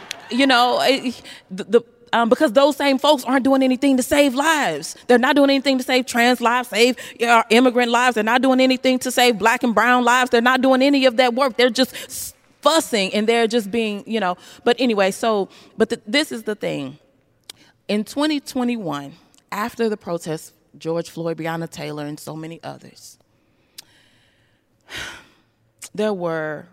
because those same folks aren't doing anything to save lives. They're not doing anything to save trans lives, save immigrant lives. They're not doing anything to save Black and brown lives. They're not doing any of that work. They're just fussing and they're just being, But anyway, this is the thing. In 2021, after the protests, George Floyd, Breonna Taylor, and so many others, there were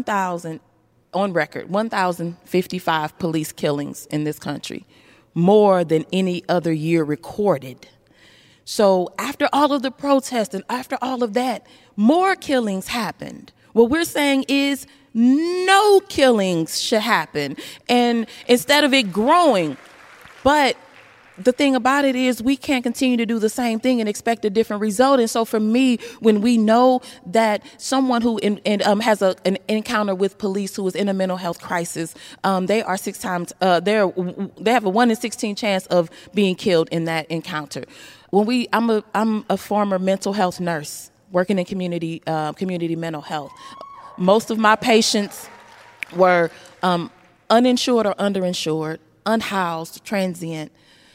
1,055 police killings in this country, more than any other year recorded. So after all of the protests and after all of that, more killings happened. What we're saying is no killings should happen, and instead of it growing. But the thing about it is we can't continue to do the same thing and expect a different result. And so for me, when we know that someone who has an encounter with police who is in a mental health crisis, they are they have a 1 in 16 chance of being killed in that encounter. I'm a former mental health nurse working in community mental health. Most of my patients were uninsured or underinsured, unhoused, transient.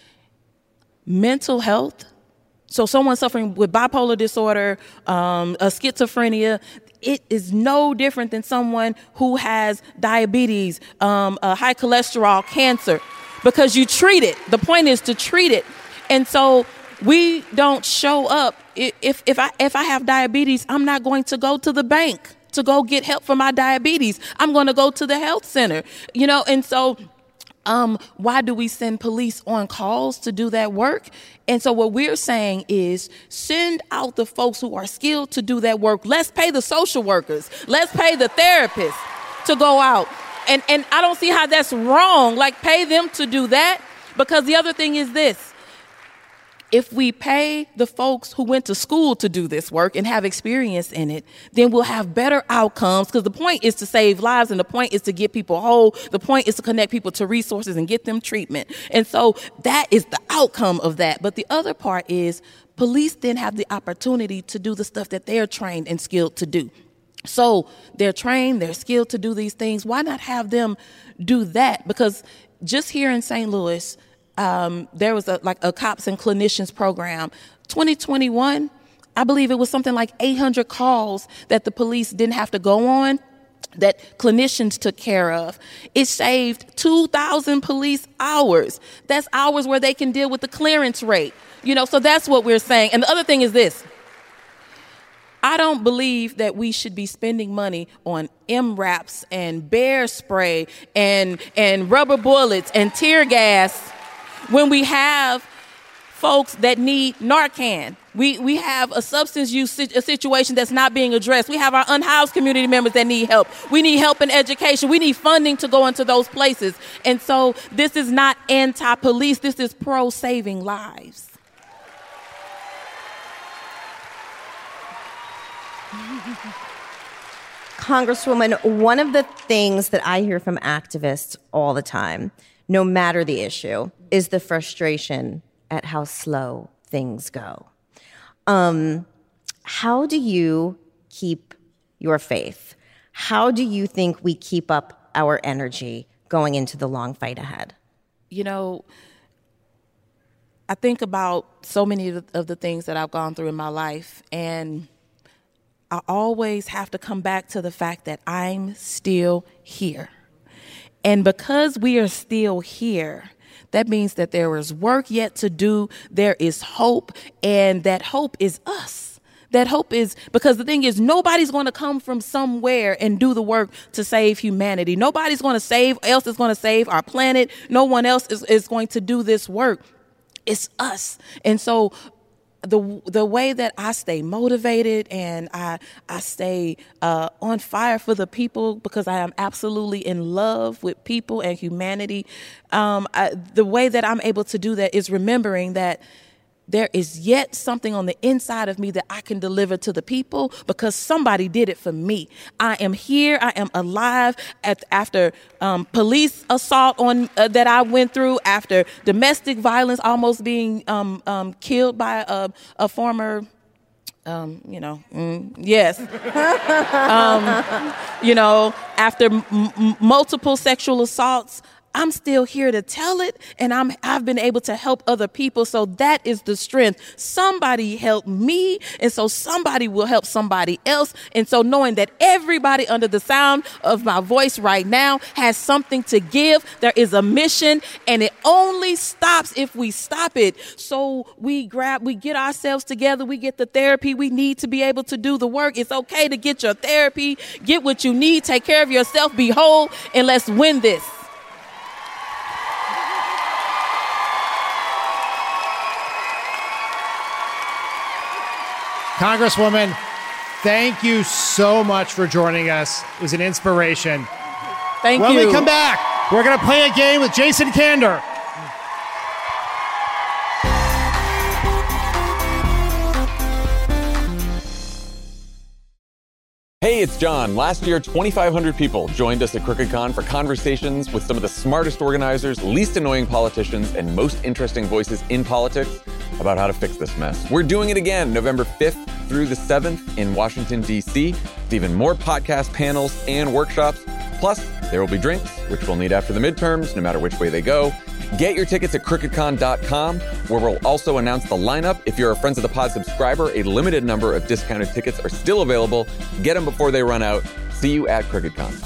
Mental health, so someone suffering with bipolar disorder, a schizophrenia, it is no different than someone who has diabetes, high cholesterol, cancer, because you treat it. The point is to treat it. And so we don't show up. If I have diabetes, I'm not going to go to the bank to go get help for my diabetes. I'm going to go to the health center, and so why do we send police on calls to do that work? And so what we're saying is send out the folks who are skilled to do that work. Let's pay the social workers. Let's pay the therapists to go out. And I don't see how that's wrong. Like, pay them to do that, because the other thing is this. If we pay the folks who went to school to do this work and have experience in it, then we'll have better outcomes, because the point is to save lives and the point is to get people whole. The point is to connect people to resources and get them treatment. And so that is the outcome of that. But the other part is police then have the opportunity to do the stuff that they're trained and skilled to do. So they're trained, they're skilled to do these things. Why not have them do that? Because just here in St. Louis, there was a cops and clinicians program. 2021, I believe it was something like 800 calls that the police didn't have to go on, that clinicians took care of. It saved 2,000 police hours. That's hours where they can deal with the clearance rate. So that's what we're saying. And the other thing is this. I don't believe that we should be spending money on M-Raps and bear spray and rubber bullets and tear gas when we have folks that need Narcan. We have a substance use situation that's not being addressed. We have our unhoused community members that need help. We need help in education. We need funding to go into those places. And so this is not anti-police. This is pro-saving lives. Congresswoman, one of the things that I hear from activists all the time, no matter the issue, is the frustration at how slow things go. How do you keep your faith? How do you think we keep up our energy going into the long fight ahead? You know, I think about so many of the things that I've gone through in my life, and I always have to come back to the fact that I'm still here. And because we are still here, that means that there is work yet to do. There is hope, and that hope is us. That hope is, because the thing is, nobody's going to come from somewhere and do the work to save humanity. Nobody's going to save our planet. No one else is going to do this work. It's us. And so the way that I stay motivated and I stay on fire for the people, because I am absolutely in love with people and humanity, the way that I'm able to do that is remembering that there is yet something on the inside of me that I can deliver to the people because somebody did it for me. I am here. I am alive after police assault that I went through, after domestic violence, almost being killed by a former, yes. After multiple sexual assaults. I'm still here to tell it, and I've been able to help other people. So that is the strength. Somebody helped me, and so somebody will help somebody else. And so knowing that everybody under the sound of my voice right now has something to give, there is a mission, and it only stops if we stop it. So we get ourselves together, we get the therapy we need to be able to do the work. It's okay to get your therapy, get what you need, take care of yourself, be whole, and let's win this. Congresswoman, thank you so much for joining us. It was an inspiration. Thank you. When we come back, we're going to play a game with Jason Kander. Hey, it's John. Last year, 2,500 people joined us at CrookedCon for conversations with some of the smartest organizers, least annoying politicians, and most interesting voices in politics about how to fix this mess. We're doing it again, November 5th through the 7th in Washington, D.C., with even more podcast panels and workshops. Plus, there will be drinks, which we'll need after the midterms, no matter which way they go. Get your tickets at crookedcon.com, where we'll also announce the lineup. If you're a Friends of the Pod subscriber, a limited number of discounted tickets are still available. Get them before they run out. See you at CrookedCon.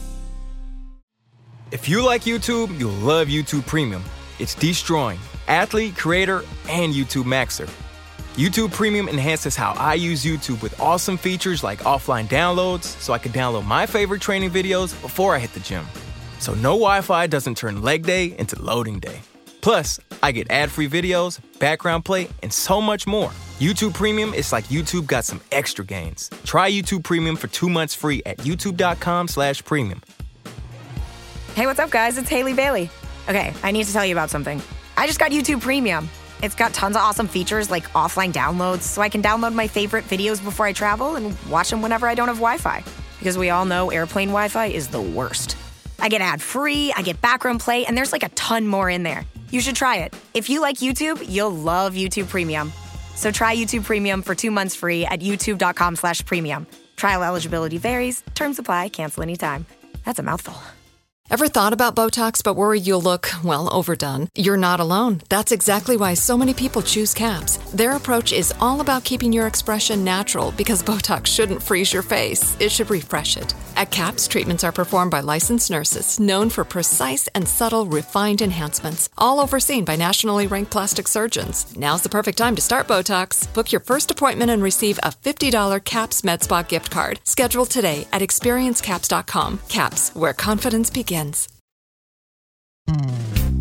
If you like YouTube, you'll love YouTube Premium. It's destroying athlete, creator, and YouTube Maxer. YouTube Premium enhances how I use YouTube with awesome features like offline downloads, so I can download my favorite training videos before I hit the gym. So no Wi-Fi doesn't turn leg day into loading day. Plus, I get ad-free videos, background play, and so much more. YouTube Premium is like YouTube got some extra gains. Try YouTube Premium for 2 months free at youtube.com/premium. Hey, what's up, guys? It's Haley Bailey. Okay, I need to tell you about something. I just got YouTube Premium. It's got tons of awesome features like offline downloads, so I can download my favorite videos before I travel and watch them whenever I don't have Wi-Fi. Because we all know airplane Wi-Fi is the worst. I get ad-free, I get background play, and there's like a ton more in there. You should try it. If you like YouTube, you'll love YouTube Premium. So try YouTube Premium for 2 months free at youtube.com/premium. Trial eligibility varies. Terms apply. Cancel anytime. That's a mouthful. Ever thought about Botox but worry you'll look, well, overdone? You're not alone. That's exactly why so many people choose CAPS. Their approach is all about keeping your expression natural because Botox shouldn't freeze your face. It should refresh it. At CAPS, treatments are performed by licensed nurses known for precise and subtle refined enhancements, all overseen by nationally ranked plastic surgeons. Now's the perfect time to start Botox. Book your first appointment and receive a $50 CAPS MedSpa gift card. Schedule today at experiencecaps.com. CAPS, where confidence begins. And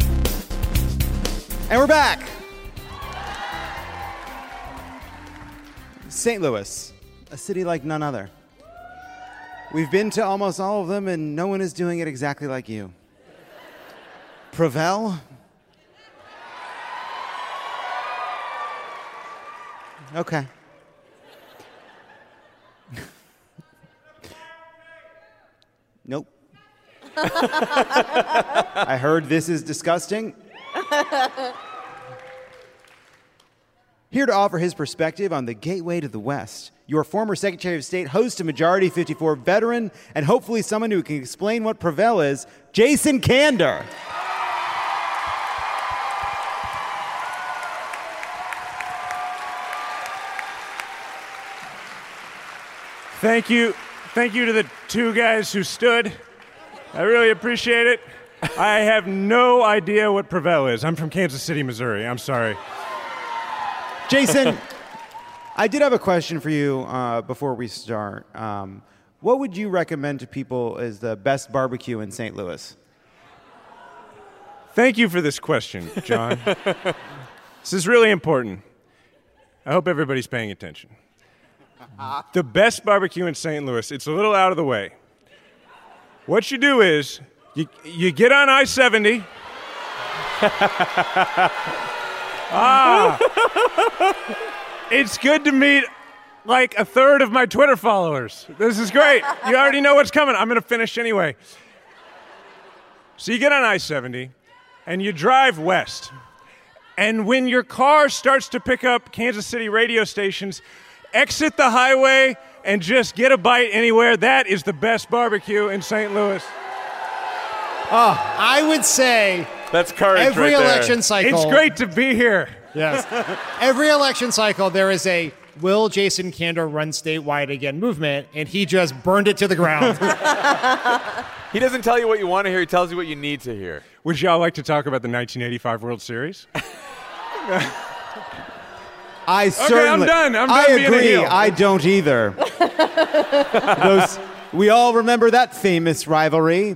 we're back. St. Louis, a city like none other. We've been to almost all of them, and no one is doing it exactly like you. Provel? Okay. Nope. I heard this is disgusting. Here to offer his perspective on the gateway to the West, your former Secretary of State, host of Majority 54, veteran, and hopefully someone who can explain what Provel is, Jason Kander. Thank you. Thank you to the two guys who stood. I really appreciate it. I have no idea what Provel is. I'm from Kansas City, Missouri. I'm sorry. Jason, I did have a question for you before we start. What would you recommend to people as the best barbecue in St. Louis? Thank you for this question, John. This is really important. I hope everybody's paying attention. The best barbecue in St. Louis, it's a little out of the way. What you do is, you get on I-70. It's good to meet like a third of my Twitter followers. This is great. You already know what's coming. I'm going to finish anyway. So you get on I-70, and you drive west. And when your car starts to pick up Kansas City radio stations, exit the highway and just get a bite anywhere. That is the best barbecue in St. Louis. Oh, I would say that's courage every right election there. cycle. It's great to be here. Yes. Every election cycle, there is a will Jason Kander run statewide again movement, and he just burned it to the ground. He doesn't tell you what you want to hear. He tells you what you need to hear. Would y'all like to talk about the 1985 World Series? I certainly. Okay, I'm done. I being a agree. heel. I don't either. We all remember that famous rivalry.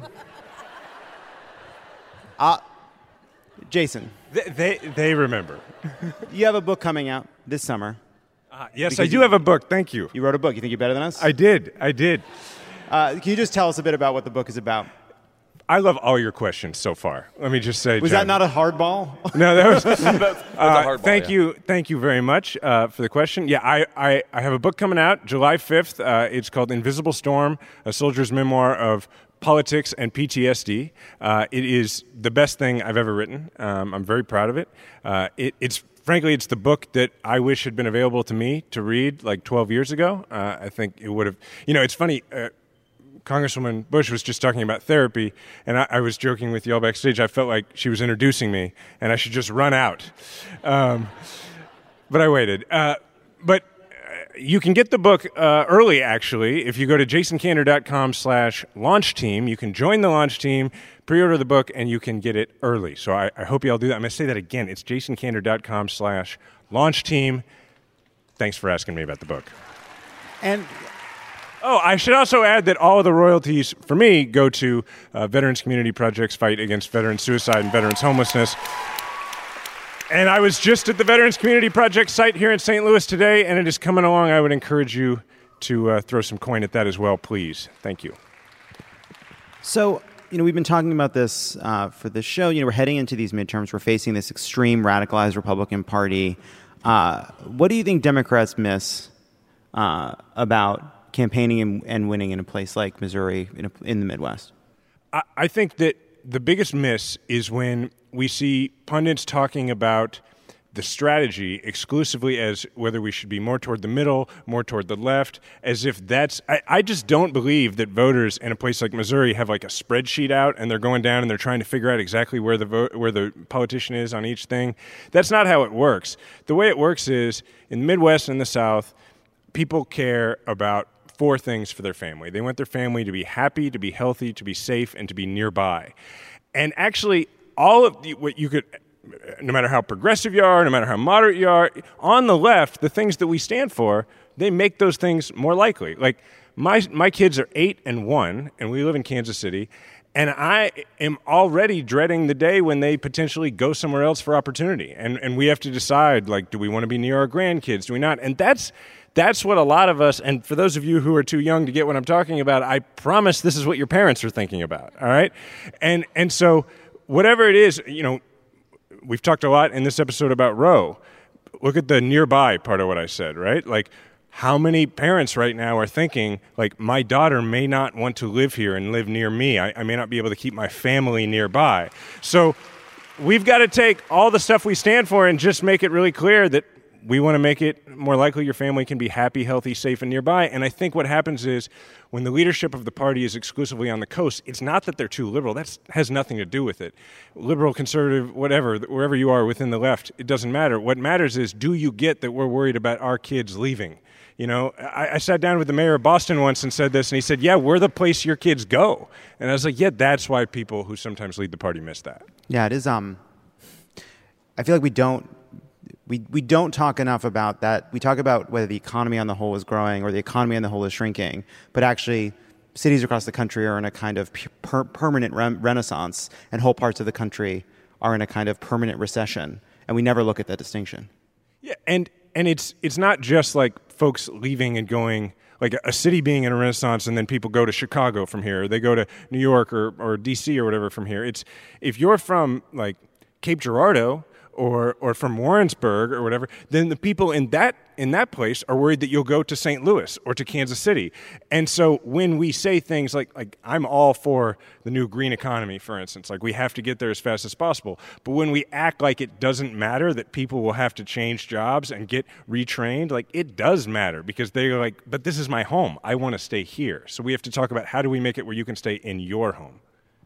Jason. They remember. You have a book coming out this summer. Yes, I do have a book. Thank you. You wrote a book. You think you're better than us? I did. Can you just tell us a bit about what the book is about? I love all your questions so far. Let me just say, Was John, that not a hardball? No, that was. That's a hardball, thank you very much for the question. Yeah, I have a book coming out July 5th. It's called Invisible Storm: A Soldier's Memoir of Politics and PTSD. It is the best thing I've ever written. I'm very proud of it. Frankly, it's the book that I wish had been available to me to read like 12 years ago. I think it would have. It's funny. Congresswoman Bush was just talking about therapy, and I was joking with y'all backstage. I felt like she was introducing me, and I should just run out. But I waited. But you can get the book early, actually. If you go to jasonkander.com/launch team, you can join the launch team, pre-order the book, and you can get it early. So I hope you all do that. I'm going to say that again. It's jasonkander.com/launch team. Thanks for asking me about the book. And I should also add that all of the royalties for me go to Veterans Community Project's fight against veteran suicide and veterans homelessness. And I was just at the Veterans Community Project site here in St. Louis today, and it is coming along. I would encourage you to throw some coin at that as well, please. Thank you. So, we've been talking about this for this show. We're heading into these midterms. We're facing this extreme radicalized Republican Party. What do you think Democrats miss about campaigning and winning in a place like Missouri in the Midwest? I think that the biggest miss is when we see pundits talking about the strategy exclusively as whether we should be more toward the middle, more toward the left, as if that's... I just don't believe that voters in a place like Missouri have like a spreadsheet out and they're going down and they're trying to figure out exactly where the politician is on each thing. That's not how it works. The way it works is, in the Midwest and the South, people care about 4 things for their family. They want their family to be happy, to be healthy, to be safe, and to be nearby. And actually, all of what you could... No matter how progressive you are, no matter how moderate you are, on the left, the things that we stand for, they make those things more likely. Like, my kids are 8 and 1, and we live in Kansas City, and I am already dreading the day when they potentially go somewhere else for opportunity. And we have to decide, like, do we want to be near our grandkids? Do we not? And that's what a lot of us, and for those of you who are too young to get what I'm talking about, I promise this is what your parents are thinking about, all right? And so whatever it is, we've talked a lot in this episode about Roe. Look at the nearby part of what I said, right? Like, how many parents right now are thinking, like, my daughter may not want to live here and live near me. I may not be able to keep my family nearby. So we've got to take all the stuff we stand for and just make it really clear that we want to make it more likely your family can be happy, healthy, safe, and nearby. And I think what happens is when the leadership of the party is exclusively on the coast, it's not that they're too liberal. That has nothing to do with it. Liberal, conservative, whatever, wherever you are within the left, it doesn't matter. What matters is, do you get that we're worried about our kids leaving? I sat down with the mayor of Boston once and said this, and he said, yeah, we're the place your kids go. And I was like, yeah, that's why people who sometimes lead the party miss that. Yeah, it is. I feel like we don't talk enough about that. We talk about whether the economy on the whole is growing or the economy on the whole is shrinking, but actually cities across the country are in a kind of permanent renaissance, and whole parts of the country are in a kind of permanent recession, and we never look at that distinction. Yeah, and it's not just like folks leaving and going, like a city being in a renaissance and then people go to Chicago from here, or they go to New York or D.C. or whatever from here. It's if you're from like Cape Girardeau or from Warrensburg or whatever, then the people in that place are worried that you'll go to St. Louis or to Kansas City. And so when we say things like I'm all for the new green economy, for instance, like we have to get there as fast as possible. But when we act like it doesn't matter that people will have to change jobs and get retrained, like it does matter, because they're like, but this is my home. I want to stay here. So we have to talk about how do we make it where you can stay in your home.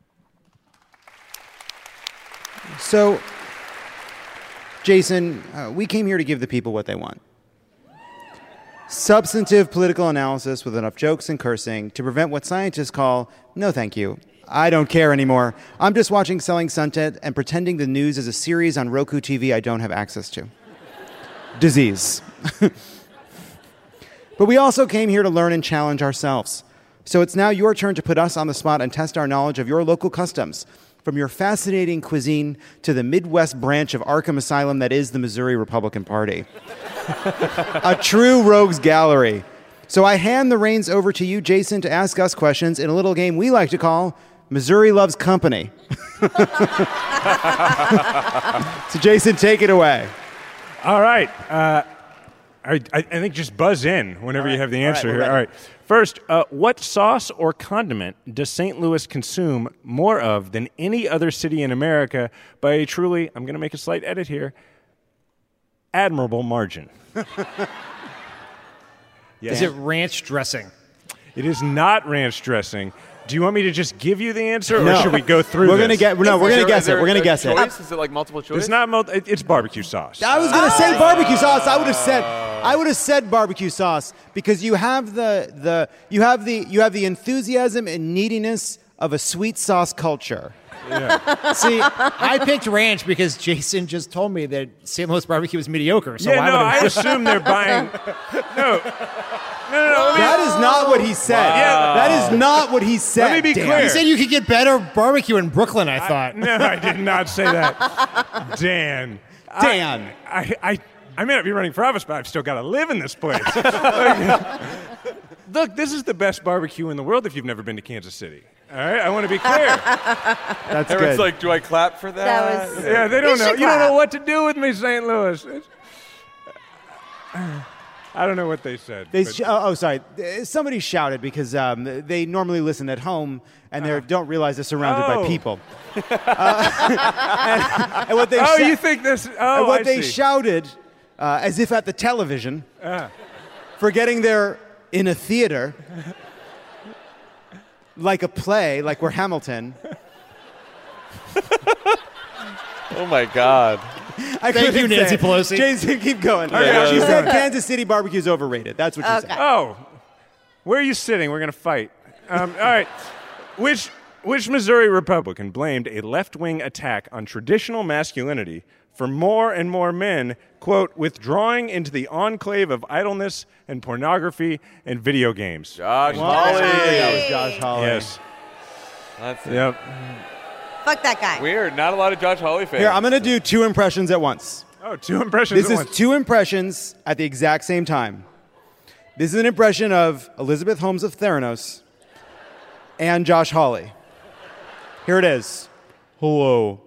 So, Jason, we came here to give the people what they want. Substantive political analysis with enough jokes and cursing to prevent what scientists call, no thank you, I don't care anymore. I'm just watching Selling Sunset and pretending the news is a series on Roku TV I don't have access to. Disease. But we also came here to learn and challenge ourselves. So it's now your turn to put us on the spot and test our knowledge of your local customs. From your fascinating cuisine to the Midwest branch of Arkham Asylum that is the Missouri Republican Party. A true rogues gallery. So I hand the reins over to you, Jason, to ask us questions in a little game we like to call Missouri Loves Company. So Jason, take it away. All right. I think just buzz in whenever you have the answer here. All right. First, what sauce or condiment does St. Louis consume more of than any other city in America by a truly, I'm going to make a slight edit here, admirable margin? Yes. Is it ranch dressing? It is not ranch dressing. Do you want me to just give you the answer, or should we go through we're this? We're going to guess it. We're going to guess it. Is it like multiple choice? It's not it's barbecue sauce. I was going to say barbecue sauce. I would have said barbecue sauce because you have the enthusiasm and neediness of a sweet sauce culture. Yeah. See, I picked ranch because Jason just told me that St. Louis barbecue was mediocre. So yeah, I assume they're buying. No. That is not what he said. Wow. That is not what he said. Let me be clear. He said you could get better barbecue in Brooklyn, I thought. No, I did not say that. Dan. I may not be running for office, but I've still got to live in this place. Look, this is the best barbecue in the world if you've never been to Kansas City. All right, I want to be clear. That's Everyone's good. like, do I clap for that? Yeah, they don't know. You don't know what to do with me, St. Louis. I don't know what they said. Sorry. Somebody shouted because they normally listen at home and they don't realize they're surrounded by people. And what they you think this? and what they shouted, as if at the television, forgetting they're in a theater, like a play, like we're Hamilton. Oh my God. Thank you, Nancy Pelosi. Jason, keep going. Yeah, She said Kansas City barbecue's overrated. That's what she said. Oh, where are you sitting? We're going to fight. All right. Which Missouri Republican blamed a left-wing attack on traditional masculinity for more and more men, quote, withdrawing into the enclave of idleness and pornography and video games? Josh Hawley. That was Josh Hawley. Yes. That's it. Yep. Fuck that guy. Weird. Not a lot of Josh Hawley fans. Here, I'm going to do 2 impressions at once. Oh, 2 impressions This at is once. 2 impressions at the exact same time. This is an impression of Elizabeth Holmes of Theranos and Josh Hawley. Here it is. Hello.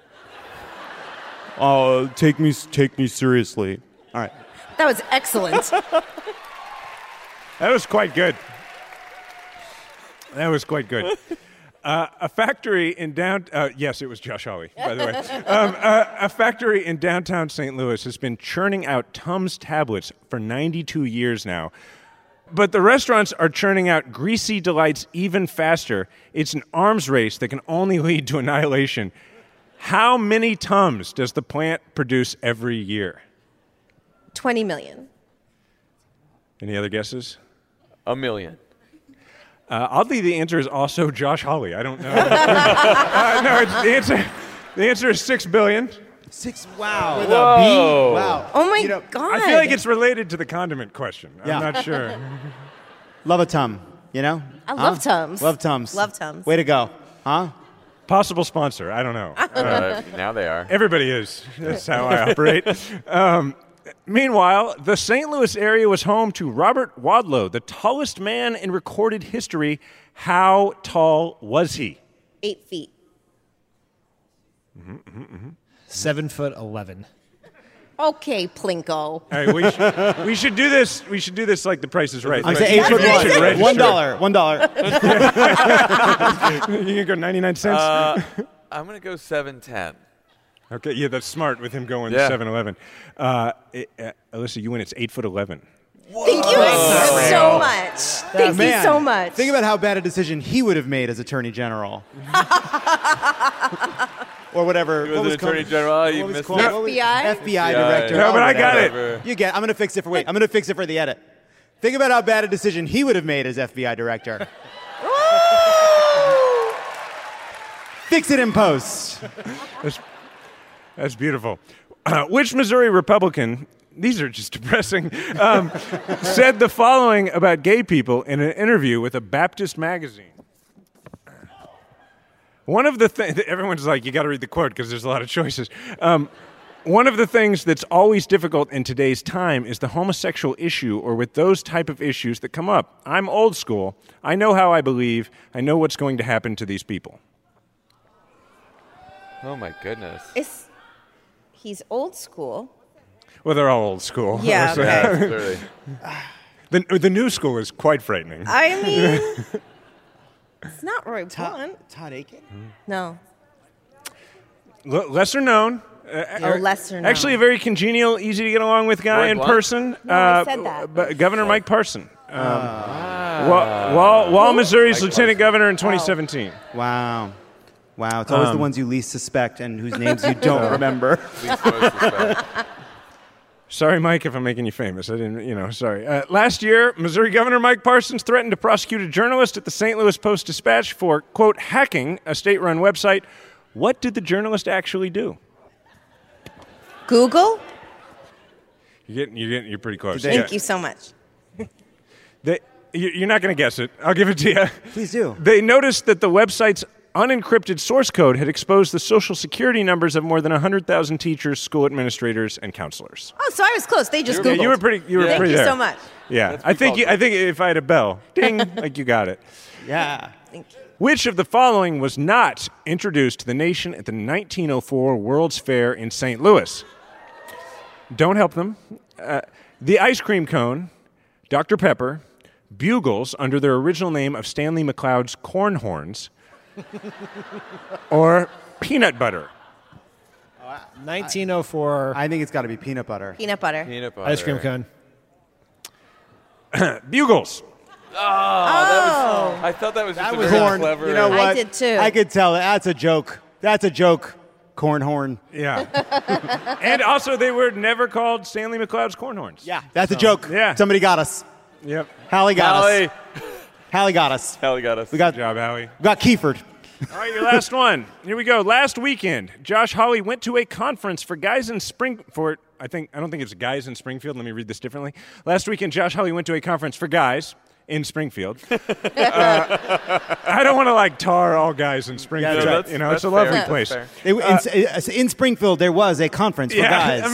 Take me seriously. All right. That was excellent. That was quite good. That was quite good. A factory in yes, it was Josh Hawley, by the way. A factory in downtown St. Louis has been churning out Tums tablets for 92 years now. But the restaurants are churning out greasy delights even faster. It's an arms race that can only lead to annihilation. How many Tums does the plant produce every year? 20 million. Any other guesses? 1 million. Oddly, the answer is also Josh Hawley. I don't know. The answer is 6 billion. 6, wow. With a Whoa. Wow. Oh my God. I feel like it's related to the condiment question. Yeah. I'm not sure. Love a Tum, you know? I love Tums. Love Tums. Love Tums. Way to go. Huh? Possible sponsor. I don't know. Now they are. Everybody is. That's how I operate. Meanwhile, the St. Louis area was home to Robert Wadlow, the tallest man in recorded history. How tall was he? 8 feet. 7'11". Okay, Plinko. All right, we should do this. We should do this like The Price is Right. I'm saying 8 foot $1. $1. You can go 99 cents. I'm going to go 7'10". Okay, yeah, that's smart with him going Yeah. 7'11". Alyssa, you win. It's 8'11". Thank you so much. Thank you so much. Think about how bad a decision he would have made as Attorney General. Or whatever. He was an Attorney General. You missed it. FBI director. No, but I got whatever. it. You get. I'm going to fix it for. Wait. I'm going to fix it for the edit. Think about how bad a decision he would have made as FBI director. Fix it in post. That's beautiful. Which Missouri Republican, these are just depressing, said the following about gay people in an interview with a Baptist magazine? One of the things, everyone's like, you got to read the quote because there's a lot of choices. One of the things that's always difficult in today's time is the homosexual issue or with those type of issues that come up. I'm old school. I know how I believe. I know what's going to happen to these people. Oh, my goodness. He's old school. Well, they're all old school. Yeah, So- okay. The new school is quite frightening. I mean, it's not Roy Blunt. Todd Aiken? No. Lesser known. Lesser known. Actually, a very congenial, easy to get along with guy Roy in Blunt? person. No, I said that. But Governor Mike Parson. While Missouri's lieutenant governor in 2017. Wow. Wow. It's always the ones you least suspect and whose names you don't remember. Sorry, Mike, if I'm making you famous. I didn't, sorry. Last year, Missouri Governor Mike Parsons threatened to prosecute a journalist at the St. Louis Post-Dispatch for, quote, hacking a state-run website. What did the journalist actually do? Google? You're pretty close. Thank you so much. You're not going to guess it. I'll give it to you. Please do. They noticed that the website's unencrypted source code had exposed the social security numbers of more than 100,000 teachers, school administrators, and counselors. Oh, so I was close. They just Googled. You were pretty. Thank pretty you there. so much. Yeah, I think if I had a bell, ding, like you got it. Yeah. Thank you. Which of the following was not introduced to the nation at the 1904 World's Fair in St. Louis? Don't help them. The ice cream cone, Dr. Pepper, Bugles under their original name of Stanley McCloud's Corn Horns, or peanut butter. 1904. I think it's got to be peanut butter. Peanut butter. Peanut butter. Ice cream cone. Bugles. I thought that was just a very corn. clever. You know what? I did too. I could tell that's a joke. That's a joke. Corn horn. Yeah. And also, they were never called Stanley McCloud's Corn Horns. Yeah, that's a joke. Yeah. Somebody got us. Yep. Hallie got Hallie. us. Hallie got us. Hallie got us. We got Good job, Howie. We got Kiefered. All right, your last one. Here we go. Last weekend, Josh Hawley went to a conference for guys in Springfield. I don't think it's guys in Springfield. Let me read this differently. Last weekend, Josh Hawley went to a conference for guys in Springfield. I don't want to tar all guys in Springfield. Yeah, it's a lovely place. In Springfield, there was a conference for guys.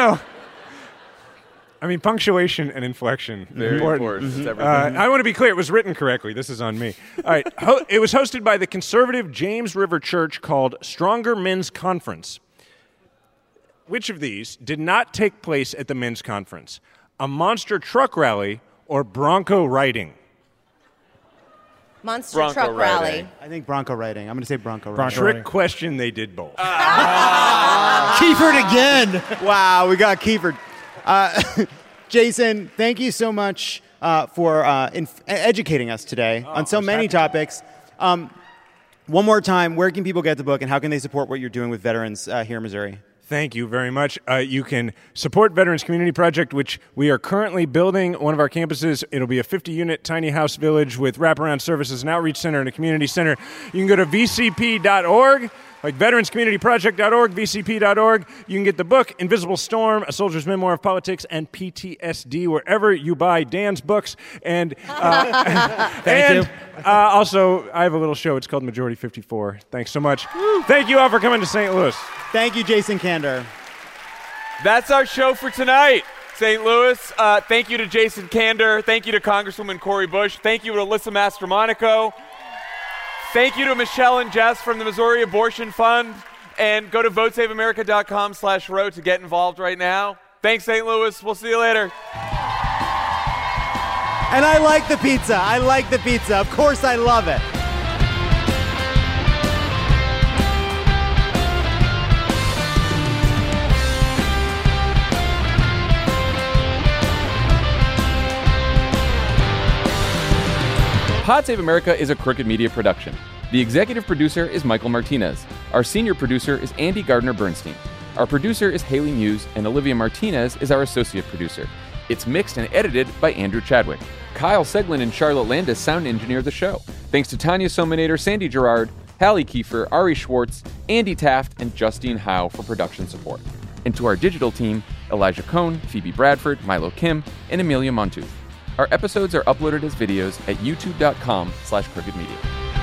I mean, punctuation and inflection. Very important. Mm-hmm. It's everything. I want to be clear. It was written correctly. This is on me. All right. It was hosted by the conservative James River Church called Stronger Men's Conference. Which of these did not take place at the men's conference? A monster truck rally or Bronco riding? Monster Bronco truck riding. rally. I think Bronco riding. I'm going to say Bronco riding. Trick question. They did both. Kiefered again. Wow, we got Kiefered. Jason, thank you so much for educating us today on so many topics. One more time, where can people get the book and how can they support what you're doing with veterans here in Missouri? Thank you very much. You can support Veterans Community Project, which we are currently building one of our campuses. It'll be a 50-unit tiny house village with wraparound services, an outreach center, and a community center. You can go to vcp.org, like veteranscommunityproject.org, vcp.org. You can get the book, Invisible Storm, A Soldier's Memoir of Politics and PTSD, wherever you buy Dan's books. And Thank you. Also, I have a little show. It's called Majority 54. Thanks so much. Thank you all for coming to St. Louis. Thank you, Jason Kander. That's our show for tonight, St. Louis. Thank you to Jason Kander. Thank you to Congresswoman Cori Bush. Thank you to Alyssa Mastromonaco. Thank you to Michelle and Jess from the Missouri Abortion Fund. And go to votesaveamerica.com/row to get involved right now. Thanks, St. Louis. We'll see you later. And I like the pizza. I like the pizza. Of course I love it. Pod Save America is a Crooked Media production. The executive producer is Michael Martinez. Our senior producer is Andy Gardner-Bernstein. Our producer is Haley Muse, and Olivia Martinez is our associate producer. It's mixed and edited by Andrew Chadwick. Kyle Seglin and Charlotte Landis sound engineer the show. Thanks to Tanya Sominator, Sandy Gerard, Hallie Kiefer, Ari Schwartz, Andy Taft, and Justine Howe for production support. And to our digital team, Elijah Cohn, Phoebe Bradford, Milo Kim, and Amelia Montooth. Our episodes are uploaded as videos at youtube.com/crookedmedia.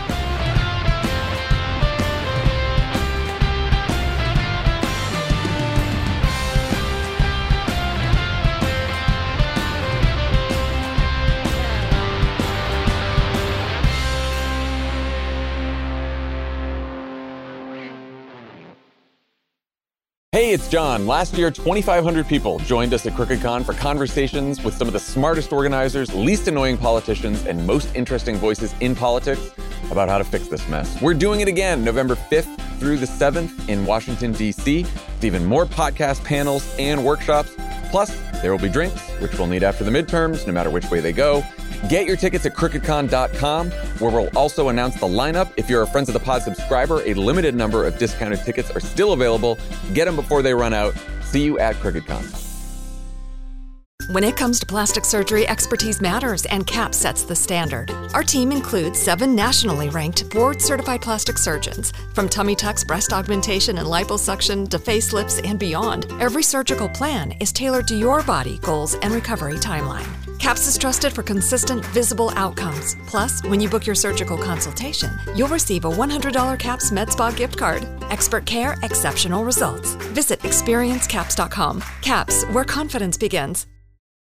Hey, it's John. Last year, 2,500 people joined us at CrookedCon for conversations with some of the smartest organizers, least annoying politicians, and most interesting voices in politics about how to fix this mess. We're doing it again, November 5th through the 7th in Washington, D.C., with even more podcast panels and workshops. Plus, there will be drinks, which we'll need after the midterms, no matter which way they go. Get your tickets at crookedcon.com, where we'll also announce the lineup. If you're a Friends of the Pod subscriber, a limited number of discounted tickets are still available. Get them before they run out. See you at CrookedCon. When it comes to plastic surgery, expertise matters, and CAP sets the standard. Our team includes 7 nationally ranked, board-certified plastic surgeons. From tummy tucks, breast augmentation, and liposuction to facelifts and beyond, every surgical plan is tailored to your body, goals, and recovery timeline. CAPS is trusted for consistent, visible outcomes. Plus, when you book your surgical consultation, you'll receive a $100 CAPS Med Spa gift card. Expert care, exceptional results. Visit experiencecaps.com. CAPS, where confidence begins.